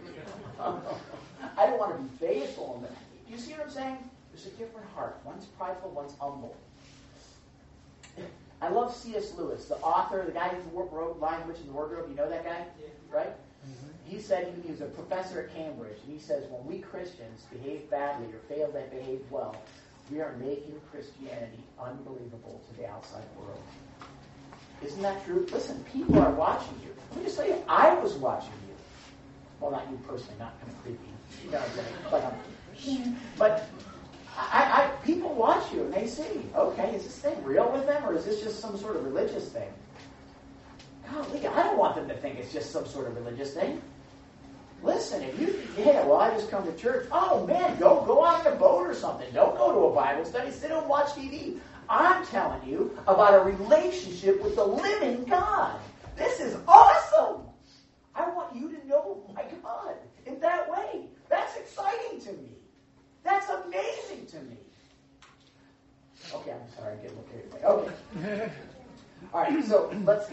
I don't want to be faithful. Do you see what I'm saying? There's a different heart. One's prideful, one's humble. I love C.S. Lewis, the author, the guy who wrote Lion, Witch, and the Wardrobe. You know that guy? Yeah. Right? Mm-hmm. He said he was a professor at Cambridge, and he says when we Christians behave badly or fail to behave well, we are making Christianity unbelievable to the outside world. Isn't that true? Listen, people are watching you. Let me just tell you, I was watching you. Well, not you personally, not kind of creepy. You know what I'm saying? But people watch you and they see, okay, is this thing real with them or is this just some sort of religious thing? Golly, I don't want them to think it's just some sort of religious thing. Listen, if you I just come to church. Oh man, go out on a boat or something. Don't go to a Bible study. Sit and watch TV. I'm telling you about a relationship with the living God. This is awesome. I want you to know my God in that way. That's exciting to me. That's amazing to me. Okay, I'm sorry, I get a little carried away. Okay. All right, so let's...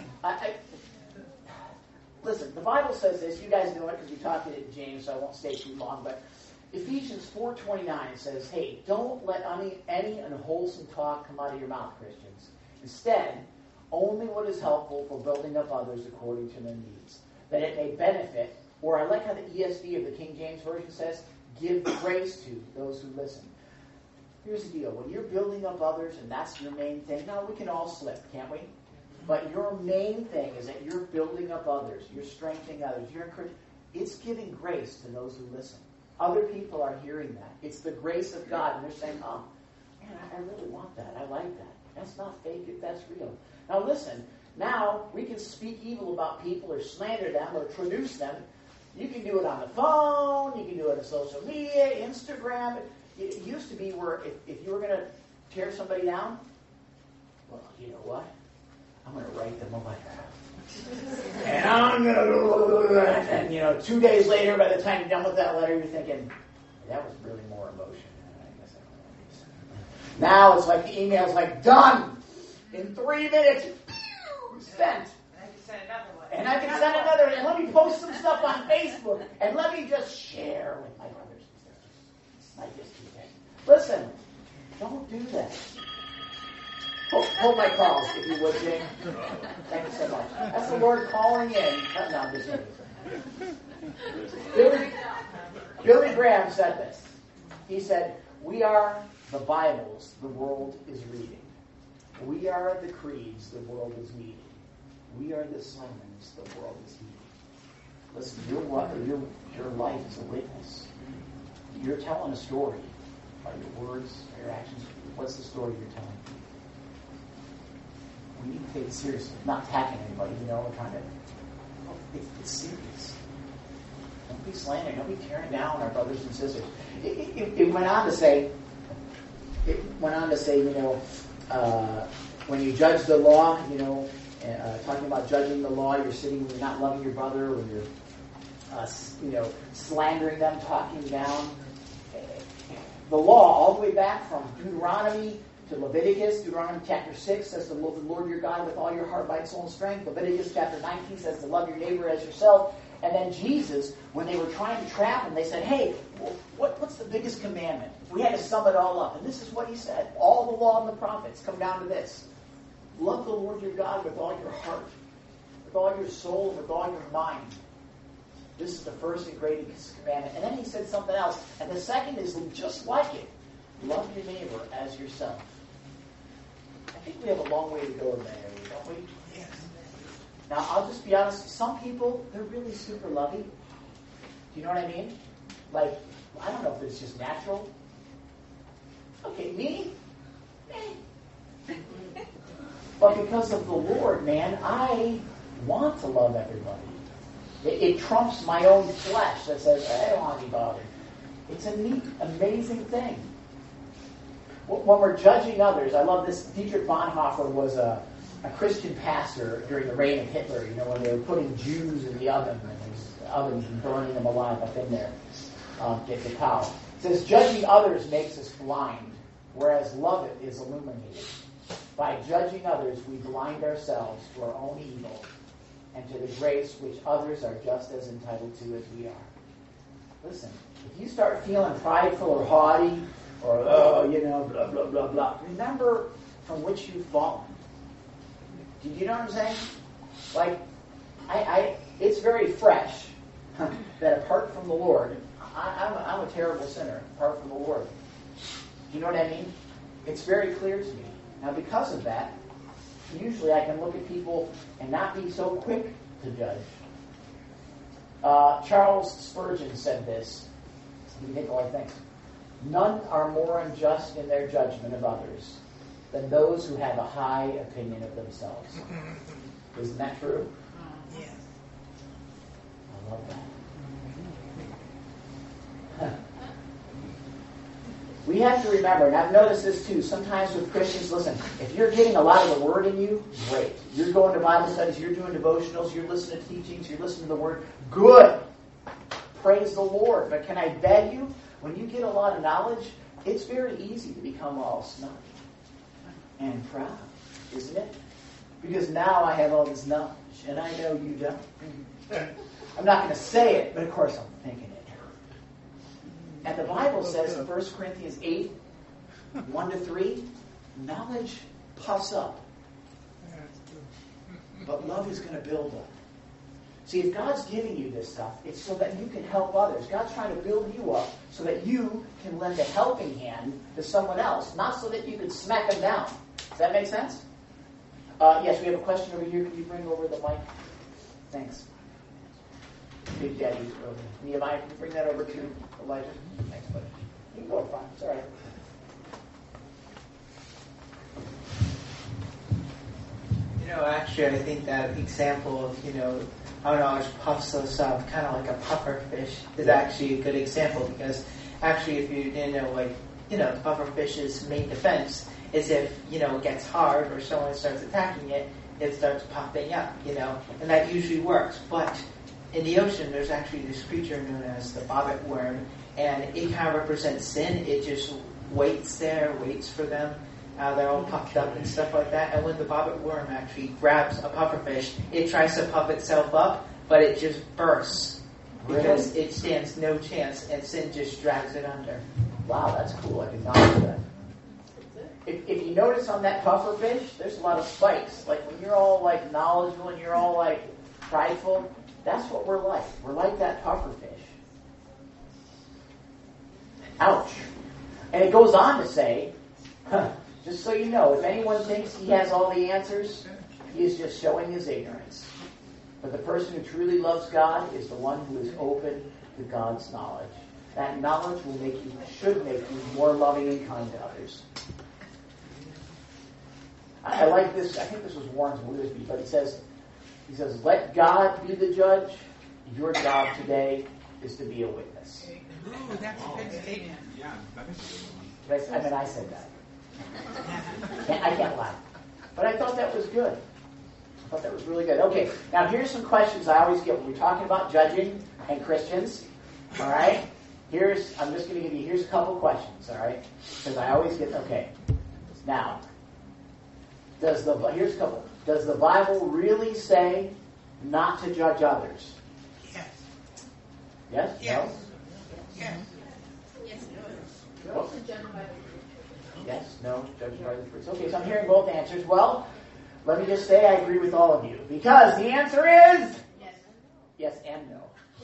listen, the Bible says this. You guys know it because we talked to it in James, so I won't stay too long, but Ephesians 4:29 says, hey, don't let any unwholesome talk come out of your mouth, Christians. Instead, only what is helpful for building up others according to their needs, that it may benefit, or I like how the ESV of the King James Version says, give grace to those who listen. Here's the deal. When you're building up others and that's your main thing, now we can all slip, can't we? But your main thing is that you're building up others, you're strengthening others, you're encouraging. It's giving grace to those who listen. Other people are hearing that. It's the grace of God, and they're saying, oh, man, I really want that. I like that. That's not fake, that's real. Now listen, now we can speak evil about people or slander them or traduce them. You can do it on the phone, you can do it on social media, Instagram. It used to be where if you were going to tear somebody down, well, you know what? I'm going to write them a letter. And I'm going to, and 2 days later, by the time you're done with that letter, you're thinking, that was really more emotion. I guess I don't want to do. Now it's like the email's like, done! In 3 minutes, sent. And I can send another, and let me post some stuff on Facebook, and let me just share with my brothers and sisters. I just do that. Listen, don't do that. Hold my calls, if you would, Jane. Thank you so much. That's the Lord calling in. No, I'm just kidding. Billy Graham said this. He said, we are the Bibles the world is reading. We are the creeds the world is needing. We are the sermons the world is needing. Listen, your life is a witness. You're telling a story. Are your words, are your actions? What's the story you're telling? We need to take it seriously. Not attacking anybody, trying to. It's serious. Don't be slandering. Don't be tearing down our brothers and sisters. It went on to say. When you judge the law, talking about judging the law, you're sitting when you're not loving your brother, when you're, slandering them, talking down. The law, all the way back from Deuteronomy to Leviticus. Deuteronomy chapter 6 says to love the Lord your God with all your heart, mind, soul, and strength. Leviticus chapter 19 says to love your neighbor as yourself. And then Jesus, when they were trying to trap him, they said, hey, what's the biggest commandment? We had to sum it all up. And this is what he said. All the law and the prophets come down to this. Love the Lord your God with all your heart, with all your soul, with all your mind. This is the first and greatest commandment. And then he said something else. And the second is just like it. Love your neighbor as yourself. I think we have a long way to go in that area, don't we? Yes. Now, I'll just be honest. Some people, they're really super lovey. Do you know what I mean? Like, I don't know if it's just natural. Okay, me? But because of the Lord, man, I want to love everybody. It trumps my own flesh that says, I don't want to be bothered. It's a neat, amazing thing. When we're judging others, I love this. Dietrich Bonhoeffer was a Christian pastor during the reign of Hitler, when they were putting Jews in the oven, ovens and burning them alive up in there, get the cow. It says, judging others makes us blind, whereas love is illuminated. By judging others, we blind ourselves to our own evil and to the grace which others are just as entitled to as we are. Listen, if you start feeling prideful or haughty, or, blah, blah, blah, blah, remember from which you've fallen. Do you know what I'm saying? Like, it's very fresh that apart from the Lord, I'm a terrible sinner apart from the Lord. Do you know what I mean? It's very clear to me. Now, because of that, usually I can look at people and not be so quick to judge. Charles Spurgeon said this. Steve Nicolai thinks, none are more unjust in their judgment of others than those who have a high opinion of themselves. Isn't that true? Yes. I love that. We have to remember, and I've noticed this too, sometimes with Christians, listen, if you're getting a lot of the Word in you, great. You're going to Bible studies, you're doing devotionals, you're listening to teachings, you're listening to the Word, good. Praise the Lord. But can I beg you, when you get a lot of knowledge, it's very easy to become all snotty and proud, isn't it? Because now I have all this knowledge, and I know you don't. I'm not going to say it, but of course I'm thinking it. And the Bible says in 1 Corinthians 8, 1-3, knowledge puffs up, but love is going to build up. See, if God's giving you this stuff, it's so that you can help others. God's trying to build you up so that you can lend a helping hand to someone else, not so that you can smack them down. Does that make sense? Yes, we have a question over here. Can you bring over the mic? Thanks. Big Daddy over there. Nehemiah, can you bring that over to Elijah? Thanks, buddy. You can go, fine. It's all right. Actually, I think that example of, how knowledge puffs us up, kind of like a puffer fish, is actually a good example because actually, if you didn't know, the puffer fish's main defense is if, it gets hard or someone starts attacking it, it starts popping up, and that usually works. But in the ocean, there's actually this creature known as the bobbit worm, and it kind of represents sin. It just waits for them. They're all puffed up and stuff like that. And when the bobbit worm actually grabs a pufferfish, it tries to puff itself up, but it just bursts because it stands no chance, and sin just drags it under. Wow, that's cool. I did not know that. If you notice on that pufferfish, there's a lot of spikes. Like when you're all like knowledgeable and you're all like prideful, that's what we're like. We're like that pufferfish. Ouch. And it goes on to say, just so you know, if anyone thinks he has all the answers, he is just showing his ignorance. But the person who truly loves God is the one who is open to God's knowledge. That knowledge should make you more loving and kind to others. I like this. I think this was Warren Wiersbe, but he says, let God be the judge. Your job today is to be a witness. Ooh, that's a good statement. Yeah, that is a good one. I said that. I can't lie. But I thought that was good. I thought that was really good. Okay, now here's some questions I always get when we're talking about judging and Christians. All right? I'm just going to give you, here's a couple questions, all right? Because I always get, okay. Now, here's a couple. Does the Bible really say not to judge others? Yes. Yes? Yes. No? Yes. Yes, No? judge by the fruit. Yes, no, judging by the fruits. Okay, so I'm hearing both answers. Well, let me just say I agree with all of you. Because the answer is... Yes. Yes and no.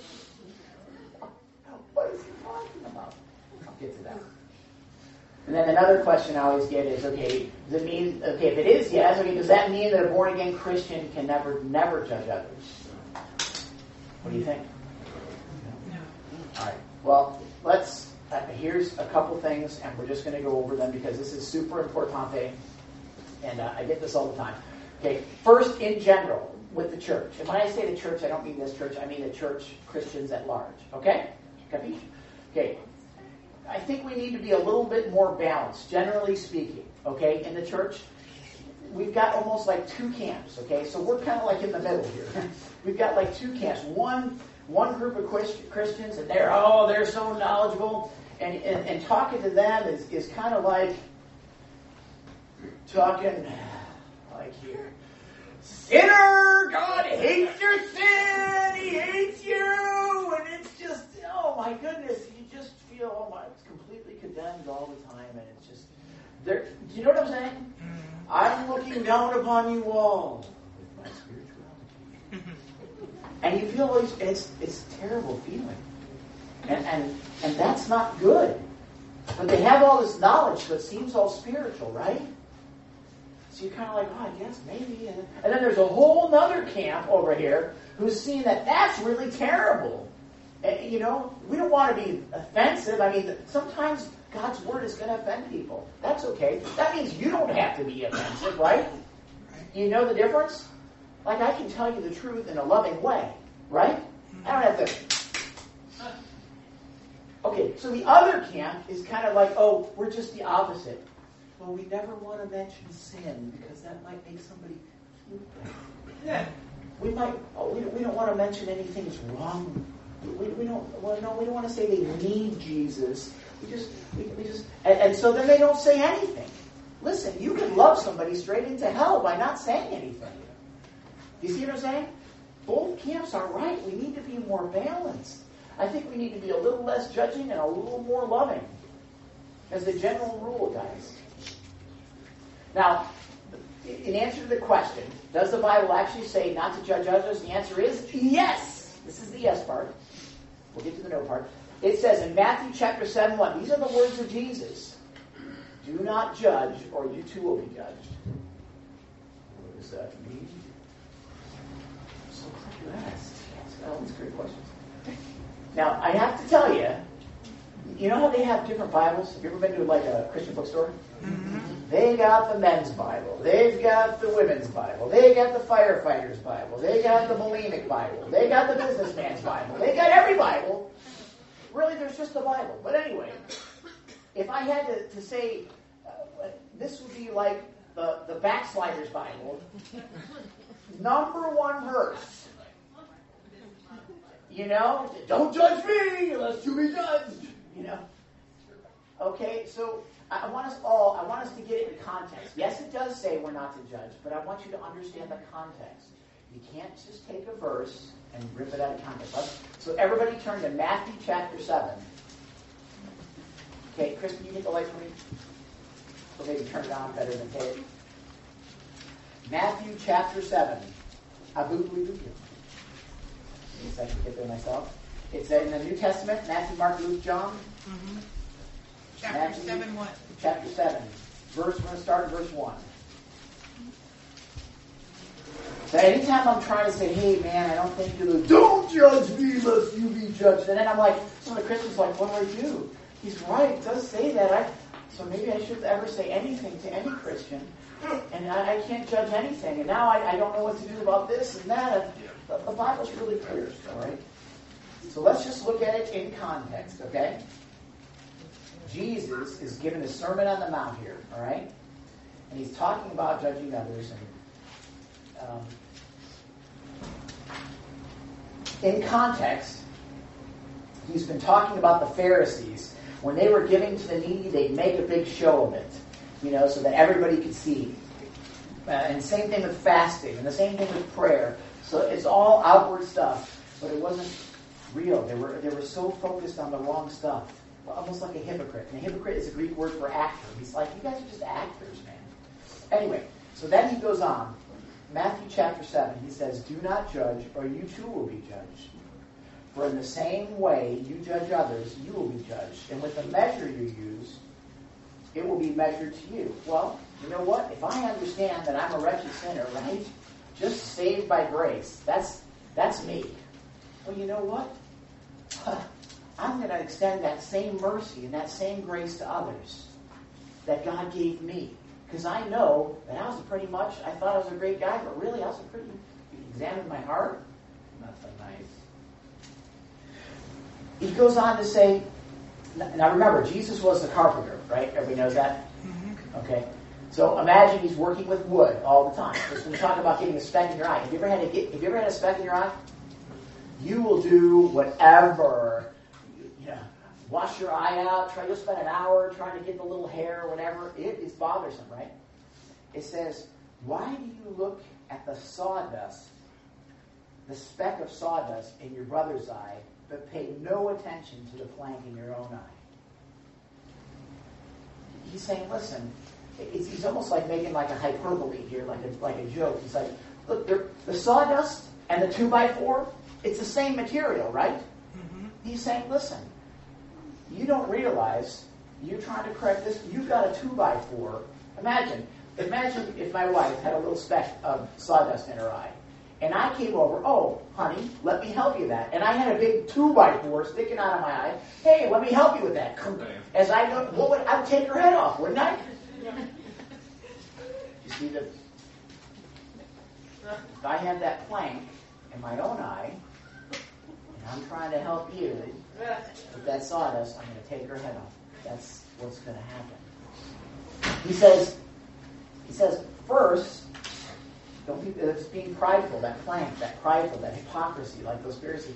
What is he talking about? I'll get to that. And then another question I always get is, okay, does it mean, if it is yes, does that mean that a born-again Christian can never judge others? What do you think? No. All right. Well, here's a couple things, and we're just going to go over them because this is super importante, and I get this all the time. Okay, first, in general, with the church. And when I say the church, I don't mean this church. I mean the church, Christians at large. Okay? Capiche? Okay. I think we need to be a little bit more balanced, generally speaking. Okay? In the church, we've got almost like two camps. Okay? So we're kind of like in the middle here. We've got like two camps. One group of Christians, and they're so knowledgeable, and talking to them is kind of like talking like here. Sinner, God hates your sin, He hates you, and it's just, oh my goodness, you just feel, it's completely condemned all the time, and it's just, do you know what I'm saying? I'm looking down upon you all with my spirituality. And you feel it's a terrible feeling. And that's not good. But they have all this knowledge, so it seems all spiritual, right? So you're kind of like, I guess maybe. And then there's a whole other camp over here who's seeing that that's really terrible. And, we don't want to be offensive. I mean, sometimes God's word is going to offend people. That's okay. That means you don't have to be offensive, right? You know the difference? Like, I can tell you the truth in a loving way, right? I don't have to... Okay, so the other camp is kind of like, we're just the opposite. Well, we never want to mention sin because that might make somebody feel bad. Yeah. We don't want to mention anything's wrong. We don't want to say they need Jesus. And so then they don't say anything. Listen, you can love somebody straight into hell by not saying anything. You see what I'm saying? Both camps are right. We need to be more balanced. I think we need to be a little less judging and a little more loving. As the general rule, guys. Now, in answer to the question, does the Bible actually say not to judge others? The answer is yes. This is the yes part. We'll get to the no part. It says in Matthew chapter 7:1, these are the words of Jesus. Do not judge, or you too will be judged. What does that mean? I'm so glad you asked. Oh, these great questions. Now, I have to tell you, you know how they have different Bibles? Have you ever been to like a Christian bookstore? Mm-hmm. They got the men's Bible. They've got the women's Bible. They got the firefighter's Bible. They got the bulimic Bible. They got the businessman's Bible. They got every Bible. Really, there's just the Bible. But anyway, if I had to say, this would be like the Backsliders Bible, number one verse. You know, don't judge me unless you be judged. You know. Okay, so I want us to get it in context. Yes, it does say we're not to judge, but I want you to understand the context. You can't just take a verse and rip it out of context. So everybody turn to Matthew chapter 7. Okay, Chris, can you get the light for me? Or maybe turn it on better than Kate. Matthew chapter 7. Abu. I can get there myself. It's in the New Testament, Matthew, Mark, Luke, John. Mm-hmm. Chapter Matthew, 7 what? Chapter 7. We're going to start in verse 1. So anytime I'm trying to say, hey man, I don't think you do, don't judge me lest you be judged. And then I'm like, some of the Christians are like, what do I do? He's right, it does say that. So maybe I shouldn't ever say anything to any Christian. And I can't judge anything. And now I don't know what to do about this and that. The Bible's really clear, all right? So let's just look at it in context, okay? Jesus is giving a Sermon on the Mount here, all right? And he's talking about judging others. And in context, he's been talking about the Pharisees. When they were giving to the needy, they'd make a big show of it, you know, so that everybody could see. And same thing with fasting, and the same thing with prayer. So it's all outward stuff, but it wasn't real. They were so focused on the wrong stuff, almost like a hypocrite. And a hypocrite is a Greek word for actor. He's like, you guys are just actors, man. Anyway, so then he goes on. Matthew chapter 7, he says, do not judge, or you too will be judged. For in the same way you judge others, you will be judged. And with the measure you use, it will be measured to you. Well, you know what? If I understand that I'm a wretched sinner, right? Just saved by grace. That's me. Well, you know what? I'm going to extend that same mercy and that same grace to others that God gave me. Because I know that I thought I was a great guy, but really I was you examine my heart? Not so nice. He goes on to say, now remember, Jesus was the carpenter, right? Everybody knows that? Mm-hmm. Okay. So imagine he's working with wood all the time. Because when we talk about getting a speck in your eye, have you ever had a speck in your eye? You will do whatever. Wash your eye out. You'll spend an hour trying to get the little hair or whatever. It is bothersome, right? It says, why do you look at the sawdust, the speck of sawdust in your brother's eye, but pay no attention to the plank in your own eye? He's saying, listen, he's almost like making like a hyperbole here, like a joke. He's like, look, the sawdust and the 2x4, it's the same material, right? Mm-hmm. He's saying, listen, you don't realize you're trying to correct this. You've got a 2x4. Imagine if my wife had a little speck of sawdust in her eye, and I came over. Oh, honey, let me help you with that. And I had a big 2x4 sticking out of my eye. Hey, let me help you with that. As I go, I would take her head off, wouldn't I? You see that? If I have that plank in my own eye, and I'm trying to help you with that sawdust, I'm going to take her head off. That's what's going to happen. He says, first, don't be it's being prideful, that plank, that prideful, that hypocrisy, like those Pharisees.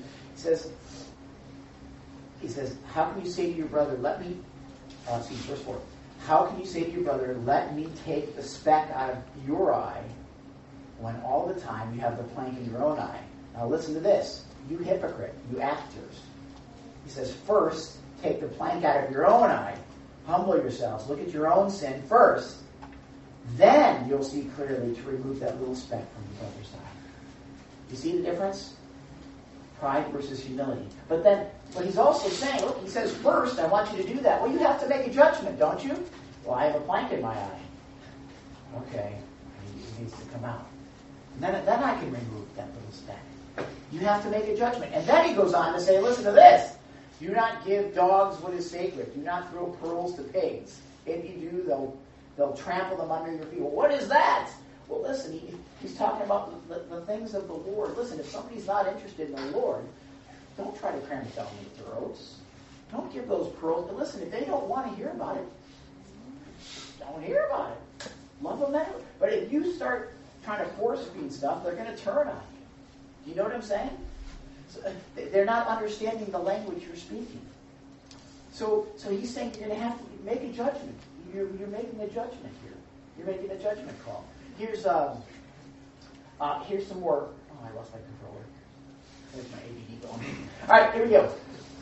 He says, how can you say to your brother, verse 4, how can you say to your brother, let me take the speck out of your eye, when all the time you have the plank in your own eye? Now listen to this, you hypocrite, you actors. He says, first, take the plank out of your own eye. Humble yourselves. Look at your own sin first. Then you'll see clearly to remove that little speck from your brother's eye. You see the difference? Pride versus humility. But he's also saying, look, he says, first, I want you to do that. Well, you have to make a judgment, don't you? Well, I have a plank in my eye. Okay, it needs to come out. And then I can remove that little speck. You have to make a judgment. And then he goes on to say, listen to this. Do not give dogs what is sacred. Do not throw pearls to pigs. If you do, they'll trample them under your feet. Well, what is that? Well, listen, he's talking about the things of the Lord. Listen, if somebody's not interested in the Lord, don't try to cram it down their throats. Don't give those pearls. But listen, if they don't want to hear about it, don't hear about it. Love them anyway. But if you start trying to force feed stuff, they're going to turn on you. Do you know what I'm saying? So, they're not understanding the language you're speaking. So he's saying you're going to have to make a judgment. You're making a judgment here. You're making a judgment call. Here's some more. Oh, I lost my controller. There's my ADD going. All right, here we go.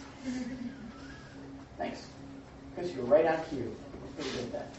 Thanks. Chris, you're right on cue. Pretty good at that.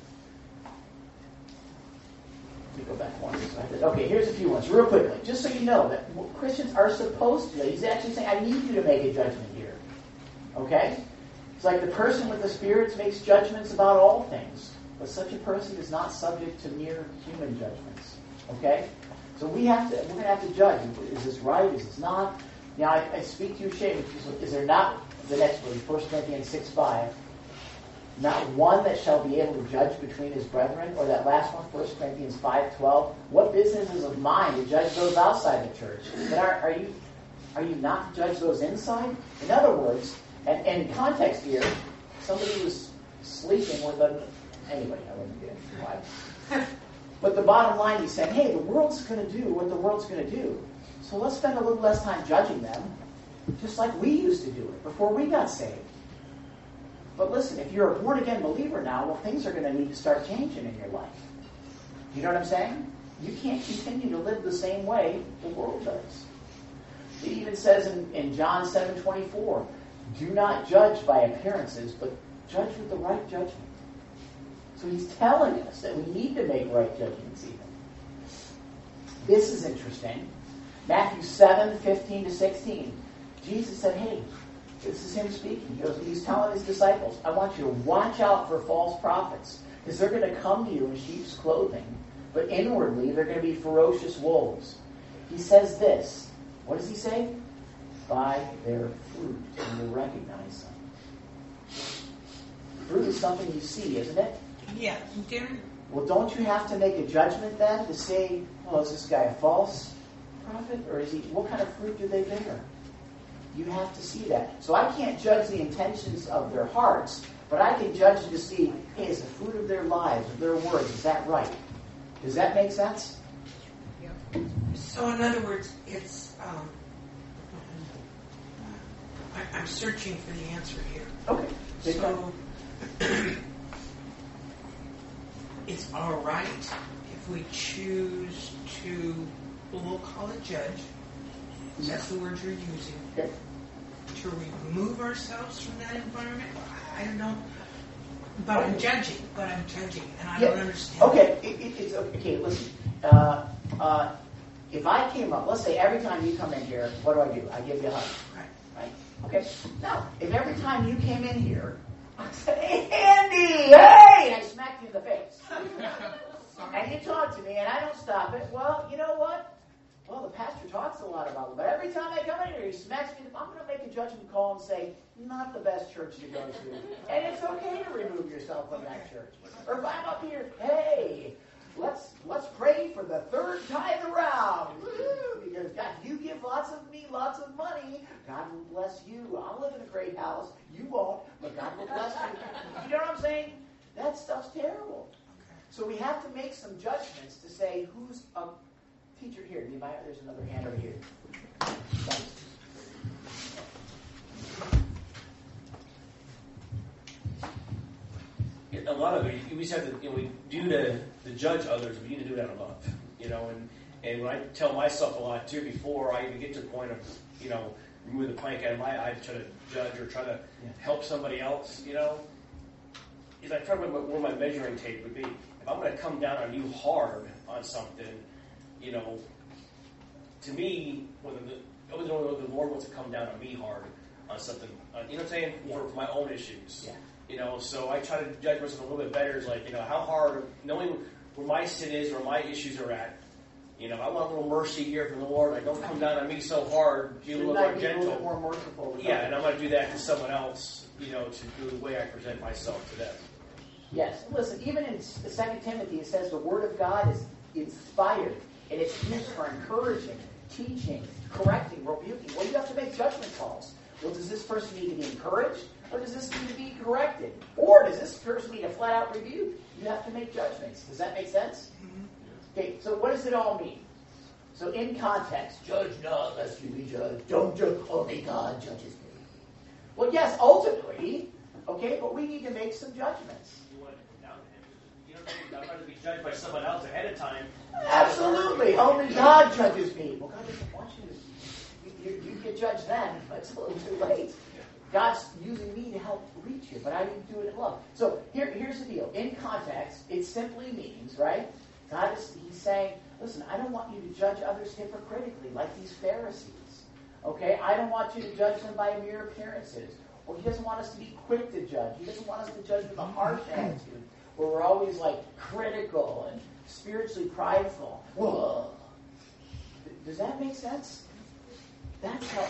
Let me go back one. Okay, here's a few ones real quickly. Just so you know that Christians are supposed to. He's actually saying, I need you to make a judgment here. Okay? It's like the person with the spirits makes judgments about all things. But such a person is not subject to mere human judgments. Okay? So we're going to have to judge. Is this right? Is this not? Now, I speak to your shame. Is there not, the next one, 1 Corinthians 6:5, not one that shall be able to judge between his brethren? Or that last one, 1 Corinthians 5:12, what business is of mine to judge those outside the church? But are you not to judge those inside? In other words, and in context here, somebody was sleeping with a... Anyway, I wouldn't get into why. But the bottom line, he's saying, hey, the world's going to do what the world's going to do. So let's spend a little less time judging them, just like we used to do it before we got saved. But listen, if you're a born-again believer now, well, things are going to need to start changing in your life. You know what I'm saying? You can't continue to live the same way the world does. It even says in John 7:24, do not judge by appearances, but judge with the right judgment. So he's telling us that we need to make right judgments even. This is interesting. Matthew 7:15-16. Jesus said, hey, this is him speaking. He's telling his disciples, I want you to watch out for false prophets, because they're going to come to you in sheep's clothing, but inwardly they're going to be ferocious wolves. He says this. What does he say? By their fruit, you will recognize them. Fruit is something you see, isn't it? Yeah, Darren. Well, don't you have to make a judgment then to say, well, is this guy a false prophet, or is he? What kind of fruit do they bear? You have to see that. So I can't judge the intentions of their hearts, but I can judge to see, hey, is the fruit of their lives, of their words, is that right? Does that make sense? Yeah. So in other words, it's I'm searching for the answer here. Okay. So it's all right if we choose to, well, we'll call it judge. That's the word you're using. Okay. To remove ourselves from that environment? I don't know. But I'm judging. And I don't understand. Okay. It's okay. Listen. If I came up, let's say every time you come in here, what do? I give you a hug. Right? Okay. Now, if every time you came in here, I said, hey, Andy, hey! And I smacked you in the face. And you talk to me, and I don't stop it. Well, you know what? Well, the pastor talks a lot about it, but every time I come in here, he smacks me. I'm going to make a judgment call and say, not the best church to go to. And it's okay to remove yourself from that church. Or if I'm up here, hey, let's pray for the third tithe around. Woo-hoo, because God, you give lots of money. God will bless you. I'll live in a great house. You won't, but God will bless you. You know what I'm saying? That stuff's terrible. So we have to make some judgments to say who's a teacher here. There's another hand over here. Thanks. A lot of it, we just have to, we do to judge others, we need to do it out of love, and when I tell myself a lot too, before I even get to the point of, remove the plank out of my eye to try to judge or try to help somebody else, is I try to remember where my measuring tape would be. If I'm going to come down on you hard on something, to me, the Lord wants to come down on me hard on something, you know what I'm saying, for my own issues. Yeah. So I try to judge myself a little bit better. Is like, how hard, knowing where my sin is, where my issues are at. I want a little mercy here from the Lord. Like, don't come down on me so hard. Be a little more gentle. A little more merciful. Yeah, and I'm going to do that to someone else, to do the way I present myself to them. Yes. Listen, even in 2 Timothy, it says the Word of God is inspired, and it's used for encouraging, teaching, correcting, rebuking. Well, you have to make judgment calls. Well, does this person need to be encouraged, or does this need to be corrected? Or does this person need a flat-out rebuke? You have to make judgments. Does that make sense? Okay, so what does it all mean? So in context, judge not lest you be judged. Don't judge, only God judges me. Well, yes, ultimately, okay, but we need to make some judgments. You want it down to him. You don't have to be judged by someone else ahead of time. Absolutely. Only God judges me. Well, God doesn't want you to. You get judged then, but it's a little too late. God's using me to help reach you, but I need to do it in love. So here's the deal. In context, it simply means, right? He's saying, listen, I don't want you to judge others hypocritically like these Pharisees. Okay? I don't want you to judge them by mere appearances. Or he doesn't want us to be quick to judge. He doesn't want us to judge with a harsh attitude where we're always like critical and spiritually prideful. Whoa. Does that make sense? That's how.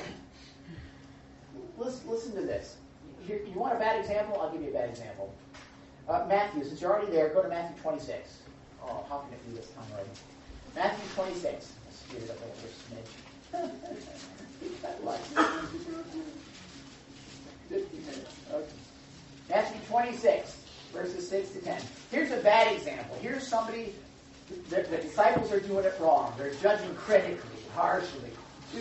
Listen to this. Here, you want a bad example? I'll give you a bad example. Matthew, since you're already there, go to Matthew 26. Oh, how can it be this time already? Matthew 26. Let's speed it up a little smidge. Okay. Matthew 26, verses 6 to 10. Here's a bad example. Here's somebody, the disciples are doing it wrong. They're judging critically, harshly.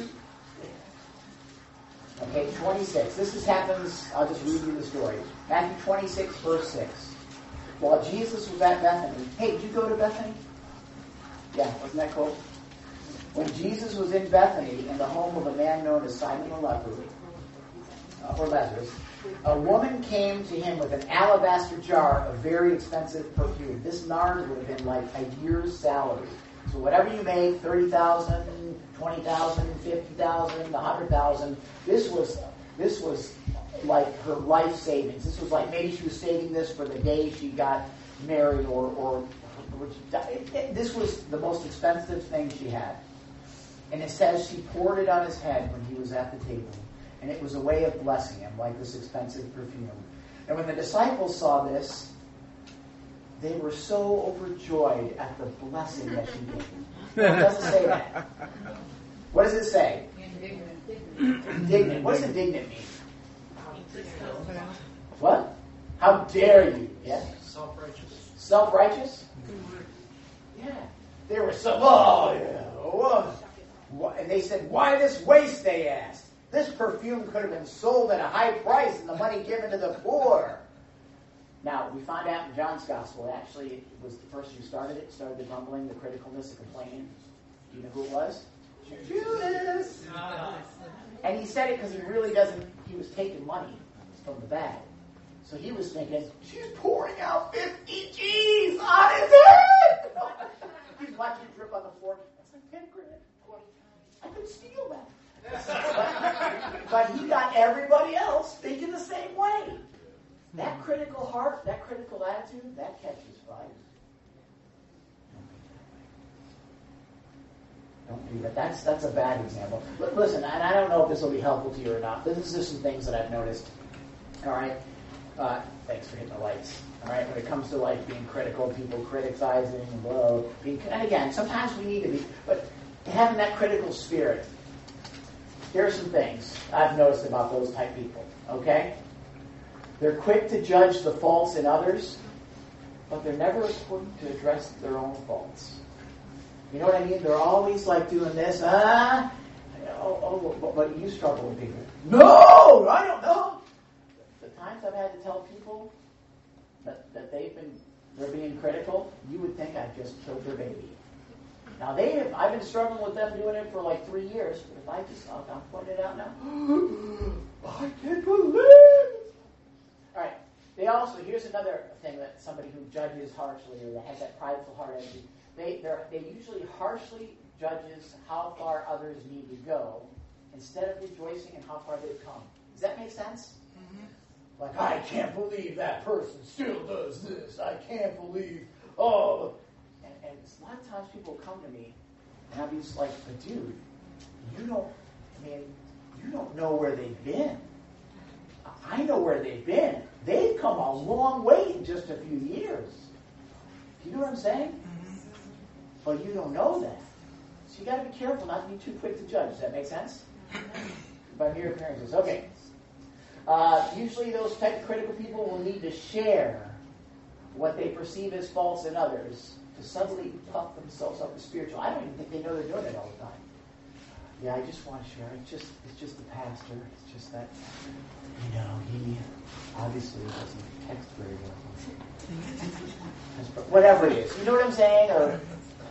Okay, 26. This happens, I'll just read you the story. Matthew 26, verse 6. While Jesus was at Bethany. Hey, did you go to Bethany? Yeah, wasn't that cool? When Jesus was in Bethany, in the home of a man known as Simon the leper, or Lazarus, a woman came to him with an alabaster jar of very expensive perfume. This nard would have been like a year's salary. So whatever you make, 30,000, 20,000, 50,000, 100,000, this was like her life savings. This was like maybe she was saving this for the day she got married or this was the most expensive thing she had. And it says she poured it on his head when he was at the table. And it was a way of blessing him, like this expensive perfume. And when the disciples saw this, they were so overjoyed at the blessing that she gave. No, it doesn't say that. What does it say? Indignant. What does indignant mean? What? How dare you? Yeah? Self-righteous. Self-righteous? Yeah. They were so, oh, yeah. Oh. And they said, why this waste, they asked. This perfume could have been sold at a high price and the money given to the poor. Now, we find out in John's Gospel, actually, it was the person who started the grumbling, the criticalness, the complaining. Do you know who it was? Judas! And he said it because he was taking money from the bag. So he was thinking, she's pouring out 50 G's on his head! He's watching it drip on the floor. That's like 10 grand. I could steal that. But he got everybody else thinking the same way. That critical heart, that critical attitude, that catches fire. Don't do that. That's a bad example. But listen, and I don't know if this will be helpful to you or not. This is just some things that I've noticed. All right? Thanks for hitting the lights. All right? When it comes to like being critical, people criticizing, and again, sometimes we need to be, but having that critical spirit. Here are some things I've noticed about those type people. Okay? They're quick to judge the faults in others, but they're never quick to address their own faults. You know what I mean? They're always like doing this. But you struggle with people. No, I don't know. The times I've had to tell people that they're being critical, you would think I've just killed their baby. Now I've been struggling with them doing it for like 3 years, but if I'm pointing it out now, I can't believe it. All right. Here's another thing that somebody who judges harshly or that has that prideful heart attitude, they usually harshly judges how far others need to go instead of rejoicing in how far they've come. Does that make sense? Mm-hmm. Like, I can't believe that person still does this. I can't believe, And a lot of times people come to me and I'll be just like, but dude, you don't know where they've been. I know where they've been. They've come a long way in just a few years. Do you know what I'm saying? But you don't know that. So you got to be careful not to be too quick to judge. Does that make sense? By mere appearances. Okay. Usually those type of critical people will need to share what they perceive as false in others to suddenly puff themselves up as spiritual. I don't even think they know they're doing it all the time. Yeah, I just want to share. It's just the pastor. It's just that, he obviously doesn't text very well. Whatever it is. You know what I'm saying? Or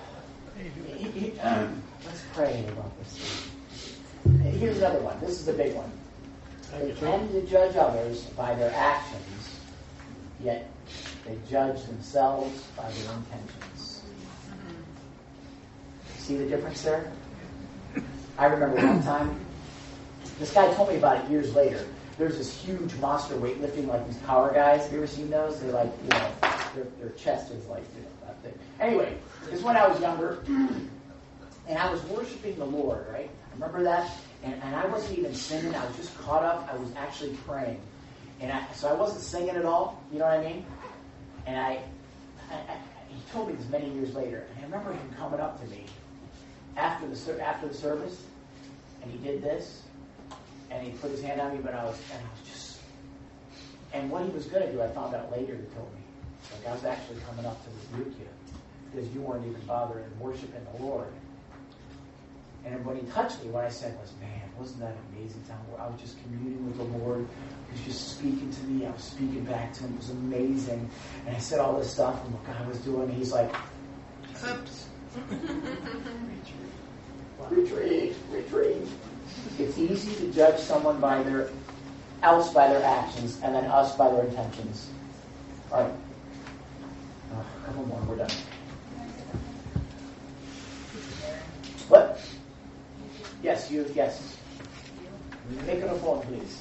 let's pray about this. Here's another one. This is a big one. They tend to judge others by their actions, yet they judge themselves by their intentions. See the difference there? I remember one time, this guy told me about it years later. There's this huge monster weightlifting, like these power guys. Have you ever seen those? They're like, their chest is like, that thing. Anyway, this is when I was younger, and I was worshiping the Lord, right? Remember that? And I wasn't even singing. I was just caught up. I was actually praying. So I wasn't singing at all. You know what I mean? And he told me this many years later. And I remember him coming up to me after the service, and he did this, and he put his hand on me, and I was just, and what he was going to do, I found out later. He told me, like, I was actually coming up to rebuke you because you weren't even bothering worshiping the Lord. And when he touched me, what I said was, man, wasn't that an amazing time where I was just communing with the Lord? He was just speaking to me. I was speaking back to him. It was amazing. And I said all this stuff and what God was doing. And he's like, oops. Retreat. It's easy to judge someone by their actions and then us by their intentions. All right. A couple more. We're done. What? Yes, you. Yes. Make it a phone, please.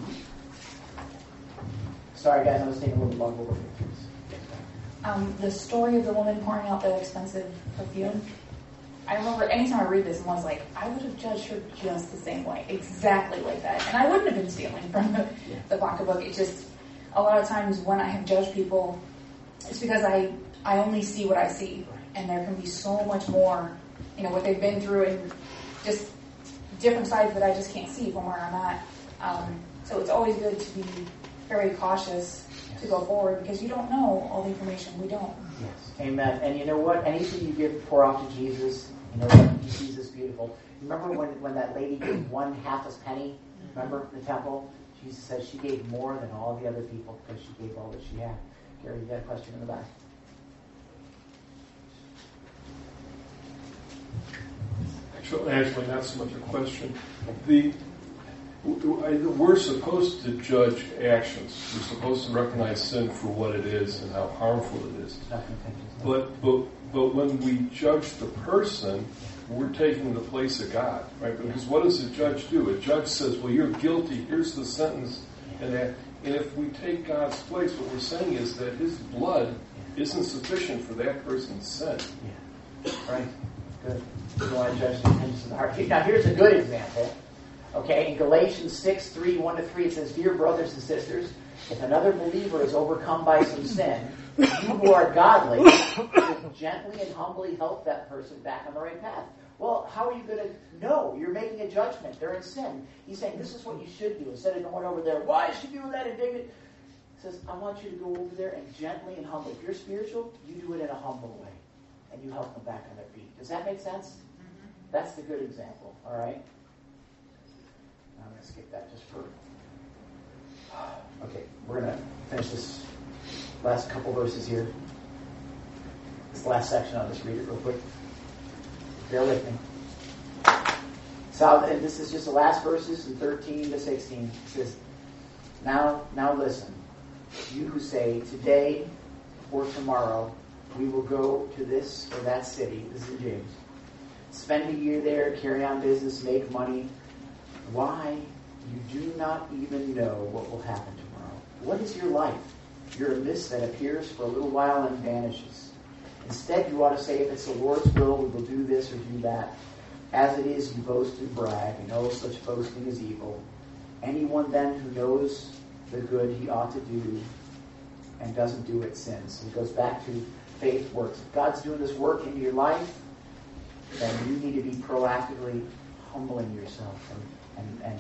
Sorry, guys. I was taking a little longer. The story of the woman pouring out the expensive perfume. I remember anytime I read this, one's like, I would have judged her just the same way, exactly like that. And I wouldn't have been stealing from the pocketbook. It's just, a lot of times when I have judged people, it's because I only see what I see. And there can be so much more, what they've been through and just different sides that I just can't see from where I'm at. So it's always good to be very cautious to go forward because you don't know all the information. We don't. Yes. Amen. And you know what? Anything you pour off to Jesus, he sees this beautiful. Remember when that lady gave one half a penny? Remember the temple? Jesus says she gave more than all the other people because she gave all that she had. Gary, you got a question in the back? Actually, not so much a question. We're supposed to judge actions. We're supposed to recognize sin for what it is and how harmful it is. But when we judge the person, we're taking the place of God, right? Because what does a judge do? A judge says, well, you're guilty. Here's the sentence. And if we take God's place, what we're saying is that his blood isn't sufficient for that person's sin. Yeah. Right. Good. You want to judge the intentions of the heart. Now, here's a good example. Okay, in Galatians 6:3, 1-3, it says, Dear brothers and sisters, if another believer is overcome by some sin, you who are godly should gently and humbly help that person back on the right path. Well, how are you going to know? You're making a judgment. They're in sin. He's saying, this is what you should do. Instead of going over there, why is she doing that indignant? He says, I want you to go over there and gently and humbly. If you're spiritual, you do it in a humble way. And you help them back on their feet. Does that make sense? Mm-hmm. That's the good example. All right? I'm going to skip that just for... Okay, we're going to finish this last couple verses here. This last section, I'll just read it real quick. Bear with me. So, and this is just the last verses in 13 to 16. It says, Now listen, you who say, today or tomorrow we will go to this or that city. This is in James. Spend a year there, carry on business, make money. Why? You do not even know what will happen tomorrow. What is your life? You're a mist that appears for a little while and vanishes. Instead, you ought to say, if it's the Lord's will, we will do this or do that. As it is, you boast and brag, and no such boasting is evil. Anyone then who knows the good he ought to do and doesn't do it sins. It goes back to faith works. If God's doing this work in your life, then you need to be proactively humbling yourself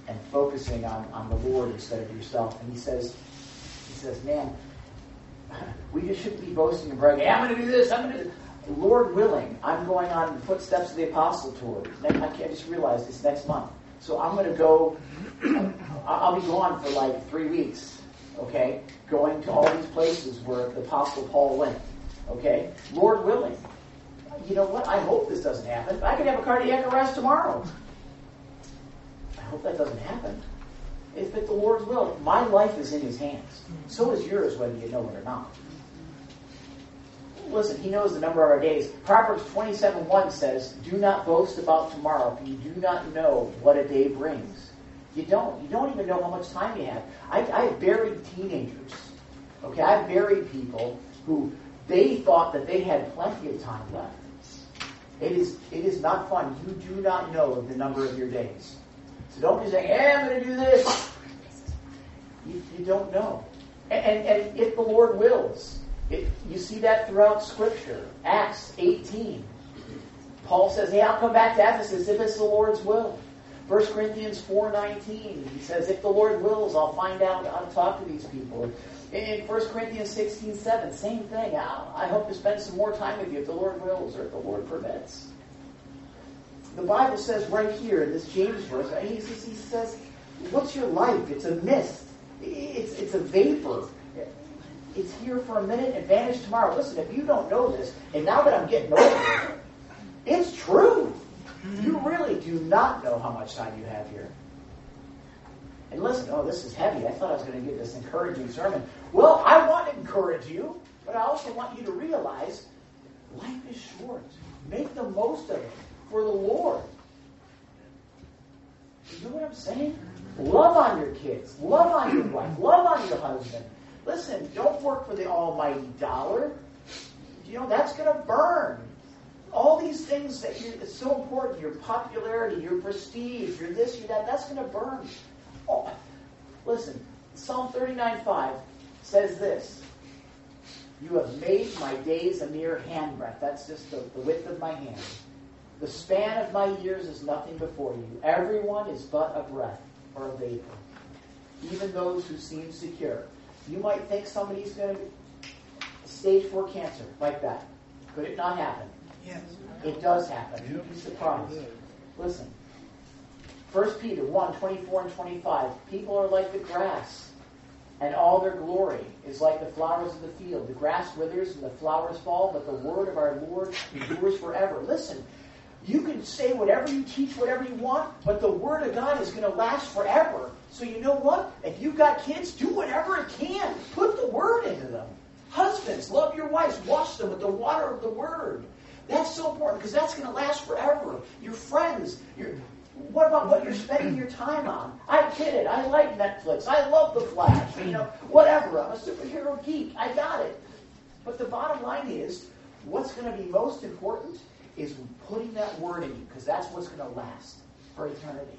and focusing on the Lord instead of yourself. And he says, man, we just shouldn't be boasting and bragging. Hey, I'm going to do this. I'm going to do this. Lord willing, I'm going on the footsteps of the Apostle Tour. I just realized it's next month. So I'm going to go, I'll be gone for like 3 weeks, okay? Going to all these places where the Apostle Paul went, okay? Lord willing. You know what? I hope this doesn't happen. I could have a cardiac arrest tomorrow. I hope that doesn't happen. If it's the Lord's will, my life is in his hands. So is yours, whether you know it or not. Listen, he knows the number of our days. Proverbs 27:1 says, do not boast about tomorrow, for you do not know what a day brings. You don't. You don't even know how much time you have. I've buried teenagers. Okay, I've buried people who they thought that they had plenty of time left. It is not fun. You do not know the number of your days. So don't be saying, hey, I'm going to do this. You don't know. And if the Lord wills, you see that throughout Scripture. Acts 18. Paul says, hey, I'll come back to Ephesus if it's the Lord's will. 1 Corinthians 4:19, he says, if the Lord wills, I'll find out how to talk to these people. In 1 Corinthians 16:7, same thing. I hope to spend some more time with you if the Lord wills or if the Lord permits. The Bible says right here in this James verse, he says, what's your life? It's a mist. It's a vapor. It's here for a minute and vanish tomorrow. Listen, if you don't know this, and now that I'm getting older, it's true. You really do not know how much time you have here. And listen, this is heavy. I thought I was going to give this encouraging sermon. Well, I want to encourage you, but I also want you to realize life is short. Make the most of it for the Lord. You know what I'm saying? Love on your kids. Love on your wife. Love on your husband. Listen, don't work for the almighty dollar. That's going to burn. All these things that it's so important, your popularity, your prestige, your this, your that, that's going to burn. Oh, listen, Psalm 39:5 says this. You have made my days a mere handbreadth. That's just the width of my hand. The span of my years is nothing before you. Everyone is but a breath or a vapor. Even those who seem secure. You might think somebody's going to stage 4 cancer like that. Could it not happen? Yes. It does happen. You'd be surprised. Listen. 1 Peter 1:24 and 25. People are like the grass, and all their glory is like the flowers of the field. The grass withers and the flowers fall, but the word of our Lord endures forever. Listen, you can say whatever you teach, whatever you want, but the word of God is going to last forever. So you know what? If you've got kids, do whatever it can. Put the word into them. Husbands, love your wives. Wash them with the water of the word. That's so important because that's going to last forever. Your friends, what about what you're spending your time on? I get it. I like Netflix. I love The Flash. Whatever. I'm a superhero geek. I got it. But the bottom line is, what's going to be most important is putting that word in you because that's what's going to last for eternity.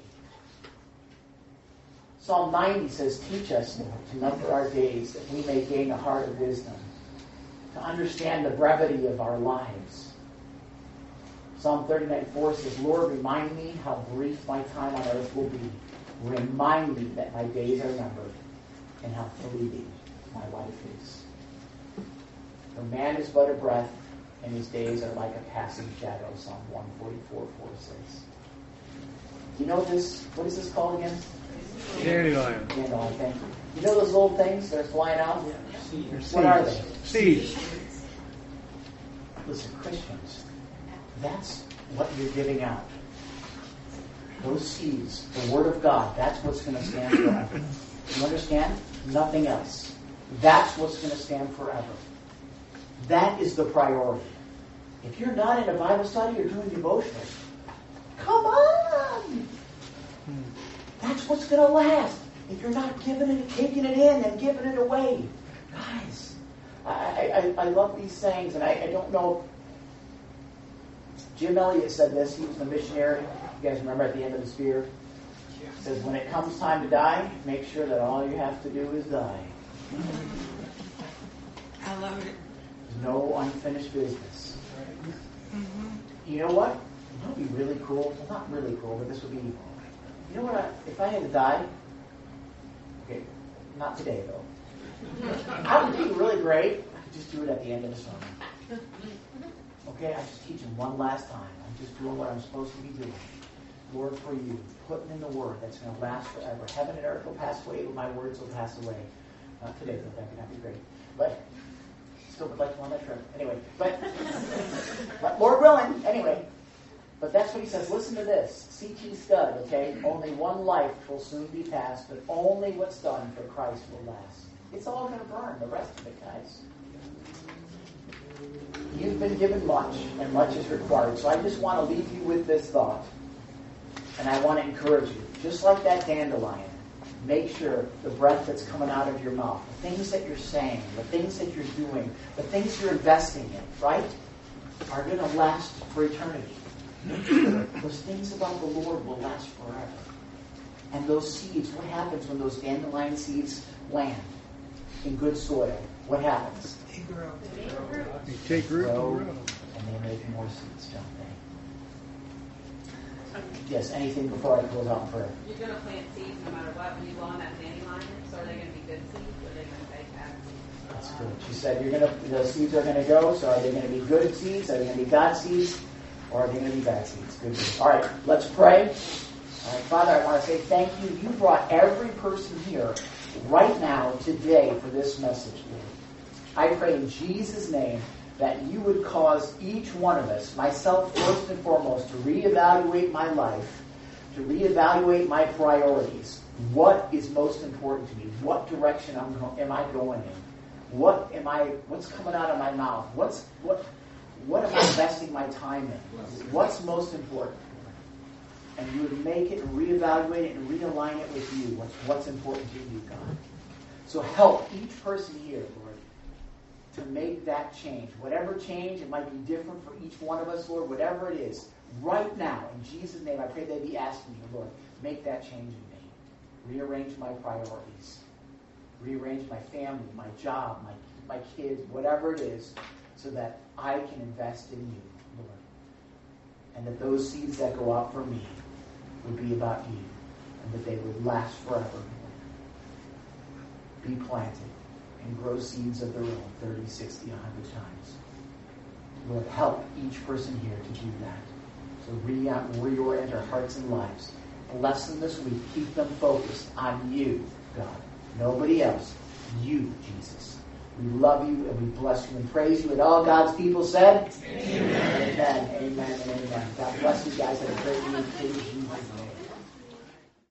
Psalm 90 says, teach us to number our days that we may gain a heart of wisdom, to understand the brevity of our lives. Psalm 39:4 says, Lord, remind me how brief my time on earth will be. Remind me that my days are numbered and how fleeting my life is. For man is but a breath, and his days are like a passing shadow, Psalm 144:4 says. You know this? What is this called again? Dandelion. Dandelion, thank you. You know those little things that are flying out? Seeds. What are they? Seeds. Listen, Christians, that's what you're giving out. Those seeds, the Word of God, that's what's going to stand forever. You understand? Nothing else. That's what's going to stand forever. That is the priority. If you're not in a Bible study or doing devotionals, come on! That's what's going to last. If you're not giving it, taking it in and giving it away. Guys, I love these sayings, and I don't know. Jim Elliot said this. He was a missionary. You guys remember at the end of the spear? He says, when it comes time to die, make sure that all you have to do is die. I love it. No unfinished business. Mm-hmm. You know what? It would be really cool. Well, not really cool, but this would be You know what? If I had to die, okay, not today though. I would be really great. I could just do it at the end of the sermon. Okay, I'm just teaching one last time. I'm just doing what I'm supposed to be doing. Lord, for you, putting in the word that's going to last forever. Heaven and earth will pass away, but my words will pass away. Not today, though. That'd be great. But still would like to go on that trip. Anyway, but Lord willing, anyway. But that's what he says. Listen to this. C.T. Studd, okay? Only one life will soon be passed, but only what's done for Christ will last. It's all going to burn, the rest of it, guys. You've been given much, and much is required. So I just want to leave you with this thought. And I want to encourage you. Just like that dandelion, make sure the breath that's coming out of your mouth, the things that you're saying, the things that you're doing, the things you're investing in, right, are going to last for eternity. Those things about the Lord will last forever. And those seeds, what happens when those dandelion seeds land in good soil? What happens? They grow. They take root and grow. And they make more seeds, don't they? Yes, anything before I close out in prayer? You're going to plant seeds no matter what when you go on that dandelion. So are they going to be good seeds or are they going to be bad seeds? That's good. She said the seeds are going to go. So are they going to be good seeds? Are they going to be God seeds? Or are they going to be bad seeds? Good news. All right, let's pray. All right, Father, I want to say thank you. You brought every person here right now, today, for this message, Lord. I pray in Jesus' name that you would cause each one of us, myself first and foremost, to reevaluate my life, to reevaluate my priorities. What is most important to me? What direction am I going in? What's coming out of my mouth? What am I investing my time in? What's most important? And you would make it and reevaluate it and realign it with you. What's important to you, God. So help each person here, Lord, to make that change. Whatever change, it might be different for each one of us, Lord, whatever it is. Right now, in Jesus' name, I pray they be asking you, Lord, make that change in me. Rearrange my priorities. Rearrange my family, my job, my kids, whatever it is, so that I can invest in you, Lord. And that those seeds that go out for me would be about you, and that they would last forever, Lord. Be planted and grow seeds of their own 30, 60, 100 times. Lord, help each person here to do that. So reorient our hearts and lives. Bless them this week. Keep them focused on you, God. Nobody else. You, Jesus. We love you and we bless you and praise you. And all God's people said, Amen. Amen. Amen and amen. God bless you guys. Have a great week. In Jesus' name.